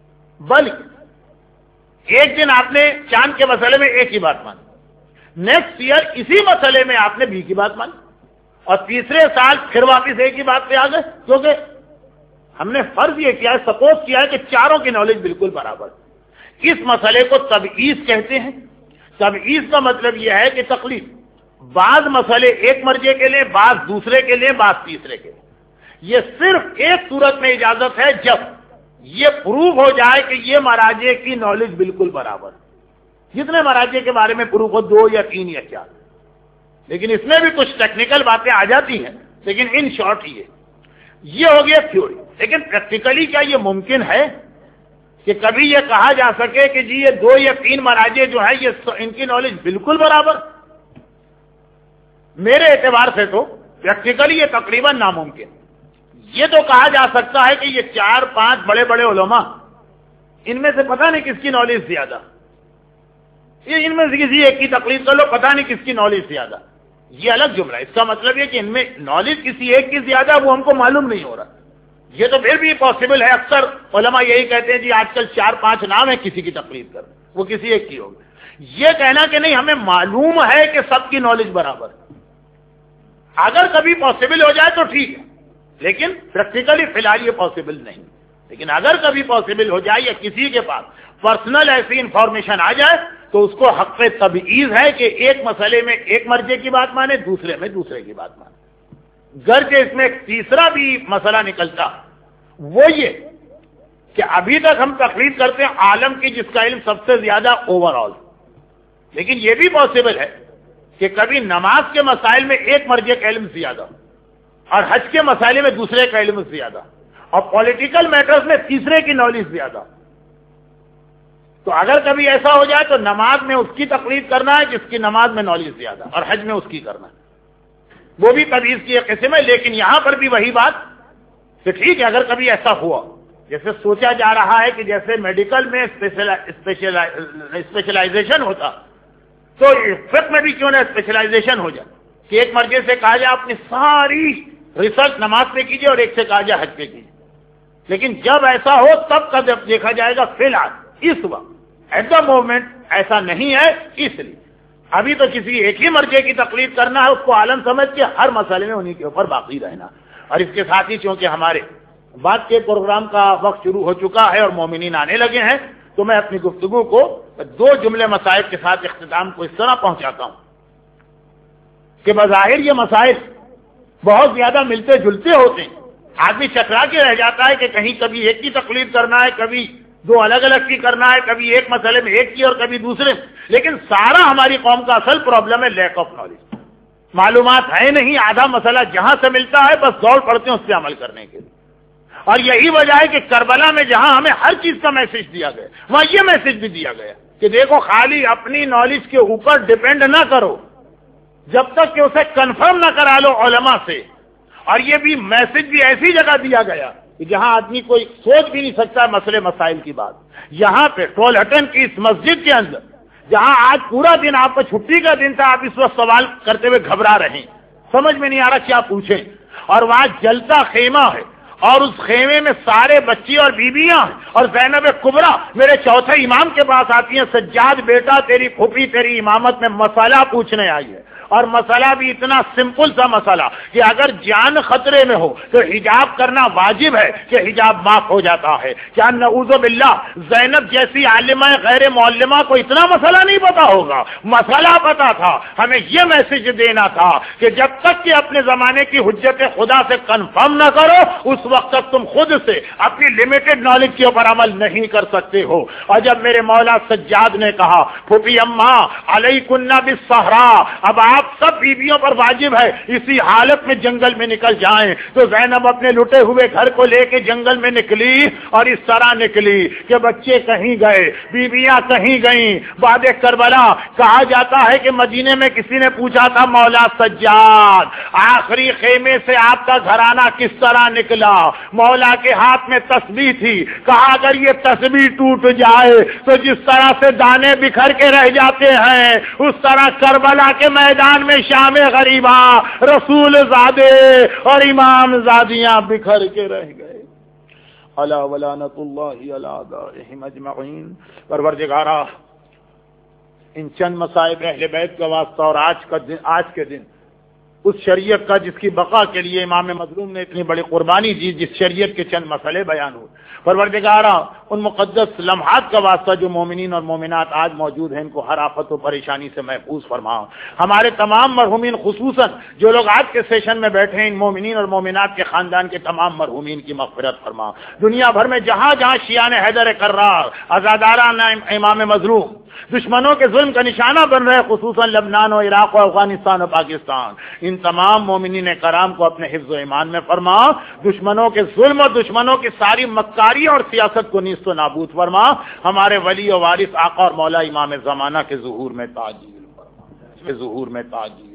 Speaker 1: بلکہ ایک دن آپ نے چاند کے مسئلے میں اے کی بات مانی، نیکسٹ ایئر اسی مسئلے میں آپ نے بی کی بات مانی، اور تیسرے سال پھر واپس اے کی بات پہ آ گئے، کیونکہ ہم نے فرض یہ کیا ہے، سپوز کیا ہے کہ 4 کی نالج بالکل برابر. اس مسئلے کو تبعیض کہتے ہیں. تبعیض کا مطلب یہ ہے کہ تقلید، بعض مسئلے ایک مرجے کے لیے، بعض دوسرے کے لیے، بعض تیسرے کے لیے. یہ صرف ایک صورت میں اجازت ہے جب یہ پروف ہو جائے کہ یہ مراجع کی نالج بالکل برابر. جتنے مراجع کے بارے میں پروف ہو، 2 یا 3 یا 4. لیکن اس میں بھی کچھ ٹیکنیکل باتیں آ جاتی ہیں، لیکن ان شارٹ یہ ہو گیا تھیوری. لیکن پریکٹیکلی کیا یہ ممکن ہے کہ کبھی یہ کہا جا سکے کہ جی یہ 2 یا 3 مراجع جو ہیں یہ ان کی نالج بالکل برابر؟ میرے اعتبار سے تو پریکٹیکلی یہ تقریباً ناممکن. یہ تو کہا جا سکتا ہے کہ یہ 4-5 بڑے بڑے علماء، ان میں سے پتہ نہیں کس کی نالج زیادہ، یہ ان میں سے کسی ایک کی تقلید کر لو، پتہ نہیں کس کی نالج زیادہ. یہ الگ جملہ ہے. اس کا مطلب یہ کہ ان میں نالج کسی ایک کی زیادہ وہ ہم کو معلوم نہیں ہو رہا. یہ تو پھر بھی پاسبل ہے. اکثر علماء یہی کہتے ہیں جی آج کل 4-5 نام ہیں کسی کی تقلید کر، وہ کسی ایک کی ہوگی. یہ کہنا کہ نہیں ہمیں معلوم ہے کہ سب کی نالج برابر، اگر کبھی پاسبل ہو جائے تو ٹھیک ہے، لیکن پریکٹیکلی فی الحال یہ پاسبل نہیں. لیکن اگر کبھی پاسبل ہو جائے یا کسی کے پاس پرسنل ایسی انفارمیشن آ جائے تو اس کو حق تبعیض ہے کہ ایک مسئلے میں ایک مرجع کی بات مانے، دوسرے میں دوسرے کی بات مانے. گرچہ اس میں ایک تیسرا بھی مسئلہ نکلتا، وہ یہ کہ ابھی تک ہم تقلید کرتے ہیں عالم کی جس کا علم سب سے زیادہ اوور آل. لیکن یہ بھی پاسبل ہے کہ کبھی نماز کے مسائل میں ایک مرجع کا علم زیادہ، اور حج کے مسائل میں دوسرے کا علم زیادہ، اور پولیٹیکل میٹرز میں تیسرے کی نالج زیادہ. تو اگر کبھی ایسا ہو جائے تو نماز میں اس کی تقلید کرنا ہے جس کی نماز میں نالج زیادہ، اور حج میں اس کی کرنا ہے. وہ بھی تبعیض کی ایک قسم ہے. لیکن یہاں پر بھی وہی بات کہ ٹھیک ہے اگر کبھی ایسا ہوا، جیسے سوچا جا رہا ہے کہ جیسے میڈیکل میں اسپیشلائزیشن ہوتا تو فقہ میں بھی کیوں نہ اسپیشلائزیشن ہو جائے کہ ایک مرجع سے کہا جائے اپنی ساری ریسرچ نماز پہ کیجیے اور ایک سے کہا جائے حج پہ کیجیے. لیکن جب ایسا ہو تب کا جب دیکھا جائے گا. فی الحال اس وقت ایٹ دا مومنٹ ایسا نہیں ہے. اس لیے ابھی تو کسی ایک ہی مرجع کی تقلید کرنا ہے، اس کو عالم سمجھ کے ہر مسئلے میں انہی کے اوپر باقی رہنا. اور اس کے ساتھ ہی چونکہ ہمارے بعد کے پروگرام کا وقت شروع ہو چکا ہے اور مومنین آنے لگے ہیں، تو میں اپنی گفتگو کو 2 جملے مسائل کے ساتھ اختتام کو اس طرح پہنچاتا ہوں کہ بظاہر یہ مسائل بہت زیادہ ملتے جلتے ہوتے ہیں. آدمی چکرا کے رہ جاتا ہے کہ کہیں کبھی ایک کی تقلید کرنا ہے، کبھی 2 الگ الگ کی کرنا ہے، کبھی ایک مسئلے میں ایک کی اور کبھی دوسرے. لیکن سارا ہماری قوم کا اصل پرابلم ہے لیک آف نالج. معلومات ہے نہیں. آدھا مسئلہ جہاں سے ملتا ہے بس دوڑ پڑتے ہیں اس پہ عمل کرنے کے لیے. اور یہی وجہ ہے کہ کربلا میں جہاں ہمیں ہر چیز کا میسج دیا گیا، وہاں یہ میسج بھی دیا گیا کہ دیکھو خالی اپنی نالج کے اوپر ڈیپینڈ نہ کرو جب تک کہ اسے کنفرم نہ کرا لو علماء سے. اور یہ بھی میسج بھی ایسی جگہ دیا گیا کہ جہاں آدمی کوئی سوچ بھی نہیں سکتا مسئلے مسائل کی بات. یہاں پہ ٹول ہٹن کی اس مسجد کے اندر جہاں آج پورا دن آپ کو چھٹی کا دن تھا، آپ اس وقت سوال کرتے ہوئے گھبرا رہے ہیں، سمجھ میں نہیں آ رہا کیا پوچھیں. اور وہاں جلتا خیمہ ہے اور اس خیمے میں سارے بچی اور بیویاں ہیں. اور زینب کبریٰ میرے چوتھے امام کے پاس آتی ہیں، سجاد بیٹا تیری پھوپھی تیری امامت میں مسئلہ پوچھنے آئی ہے. اور مسئلہ بھی اتنا سمپل سا مسئلہ کہ اگر جان خطرے میں ہو تو حجاب کرنا واجب ہے کہ حجاب معاف ہو جاتا ہے. کیا نعوذ باللہ زینب جیسی عالمہ غیر معلمہ کو اتنا مسئلہ نہیں پتا ہوگا؟ مسئلہ پتا تھا. ہمیں یہ میسج دینا تھا کہ جب تک کہ اپنے زمانے کی حجت خدا سے کنفرم نہ کرو اس وقت تک تم خود سے اپنی لمیٹڈ نالج کے اوپر عمل نہیں کر سکتے ہو. اور جب میرے مولا سجاد نے کہا پھوپھی اماں علیکن بالصحرا، اب آپ سب بیویوں پر واجب ہے اسی حالت میں جنگل میں نکل جائیں، تو زینب اپنے لٹے ہوئے گھر کو لے کے جنگل میں نکلی اور اس طرح نکلی کہ بچے کہیں گئے، بیویاں کہیں گئیں. بعد کربلا کہا جاتا ہے کہ مدینے میں کسی نے پوچھا تھا مولا سجاد آخری خیمے سے آپ کا گھرانہ کس طرح نکلا؟ مولا کے ہاتھ میں تسبیح تھی. کہا اگر یہ تسبیح ٹوٹ جائے تو جس طرح سے دانے بکھر کے رہ جاتے ہیں اس طرح کربلا کے میدان میں شام غریبہ رسول زادے اور امام زادیاں بکھر کے رہ گئے. الا ولعنۃ اللہ علی اعدائہم اجمعین. پروردگارا ان چند مصائب اہل بیت کا واسطہ اور آج کے دن اس شریعت کا جس کی بقا کے لیے امام مظلوم نے اتنی بڑی قربانی دی، جس شریعت کے چند مسئلے بیان ہوئے، پروردگارا ان مقدس لمحات کا واسطہ جو مومنین اور مومنات آج موجود ہیں ان کو ہر آفت و پریشانی سے محفوظ فرما. ہمارے تمام مرحومین خصوصاً جو لوگ آج کے سیشن میں بیٹھے ہیں ان مومنین اور مومنات کے خاندان کے تمام مرحومین کی مغفرت فرما. دنیا بھر میں جہاں جہاں شیعان حیدر کرار آزادارانہ امام مظلوم دشمنوں کے ظلم کا نشانہ بن رہے خصوصاً لبنان و عراق و افغانستان و پاکستان، ان تمام مومنین کرام کو اپنے حفظ و ایمان میں فرما. دشمنوں کے ظلم اور دشمنوں کی ساری مکاری اور سیاست کو نیست و نابود فرما. ہمارے ولی و وارث آقا اور مولا امام زمانہ کے ظہور میں تعجیل فرما.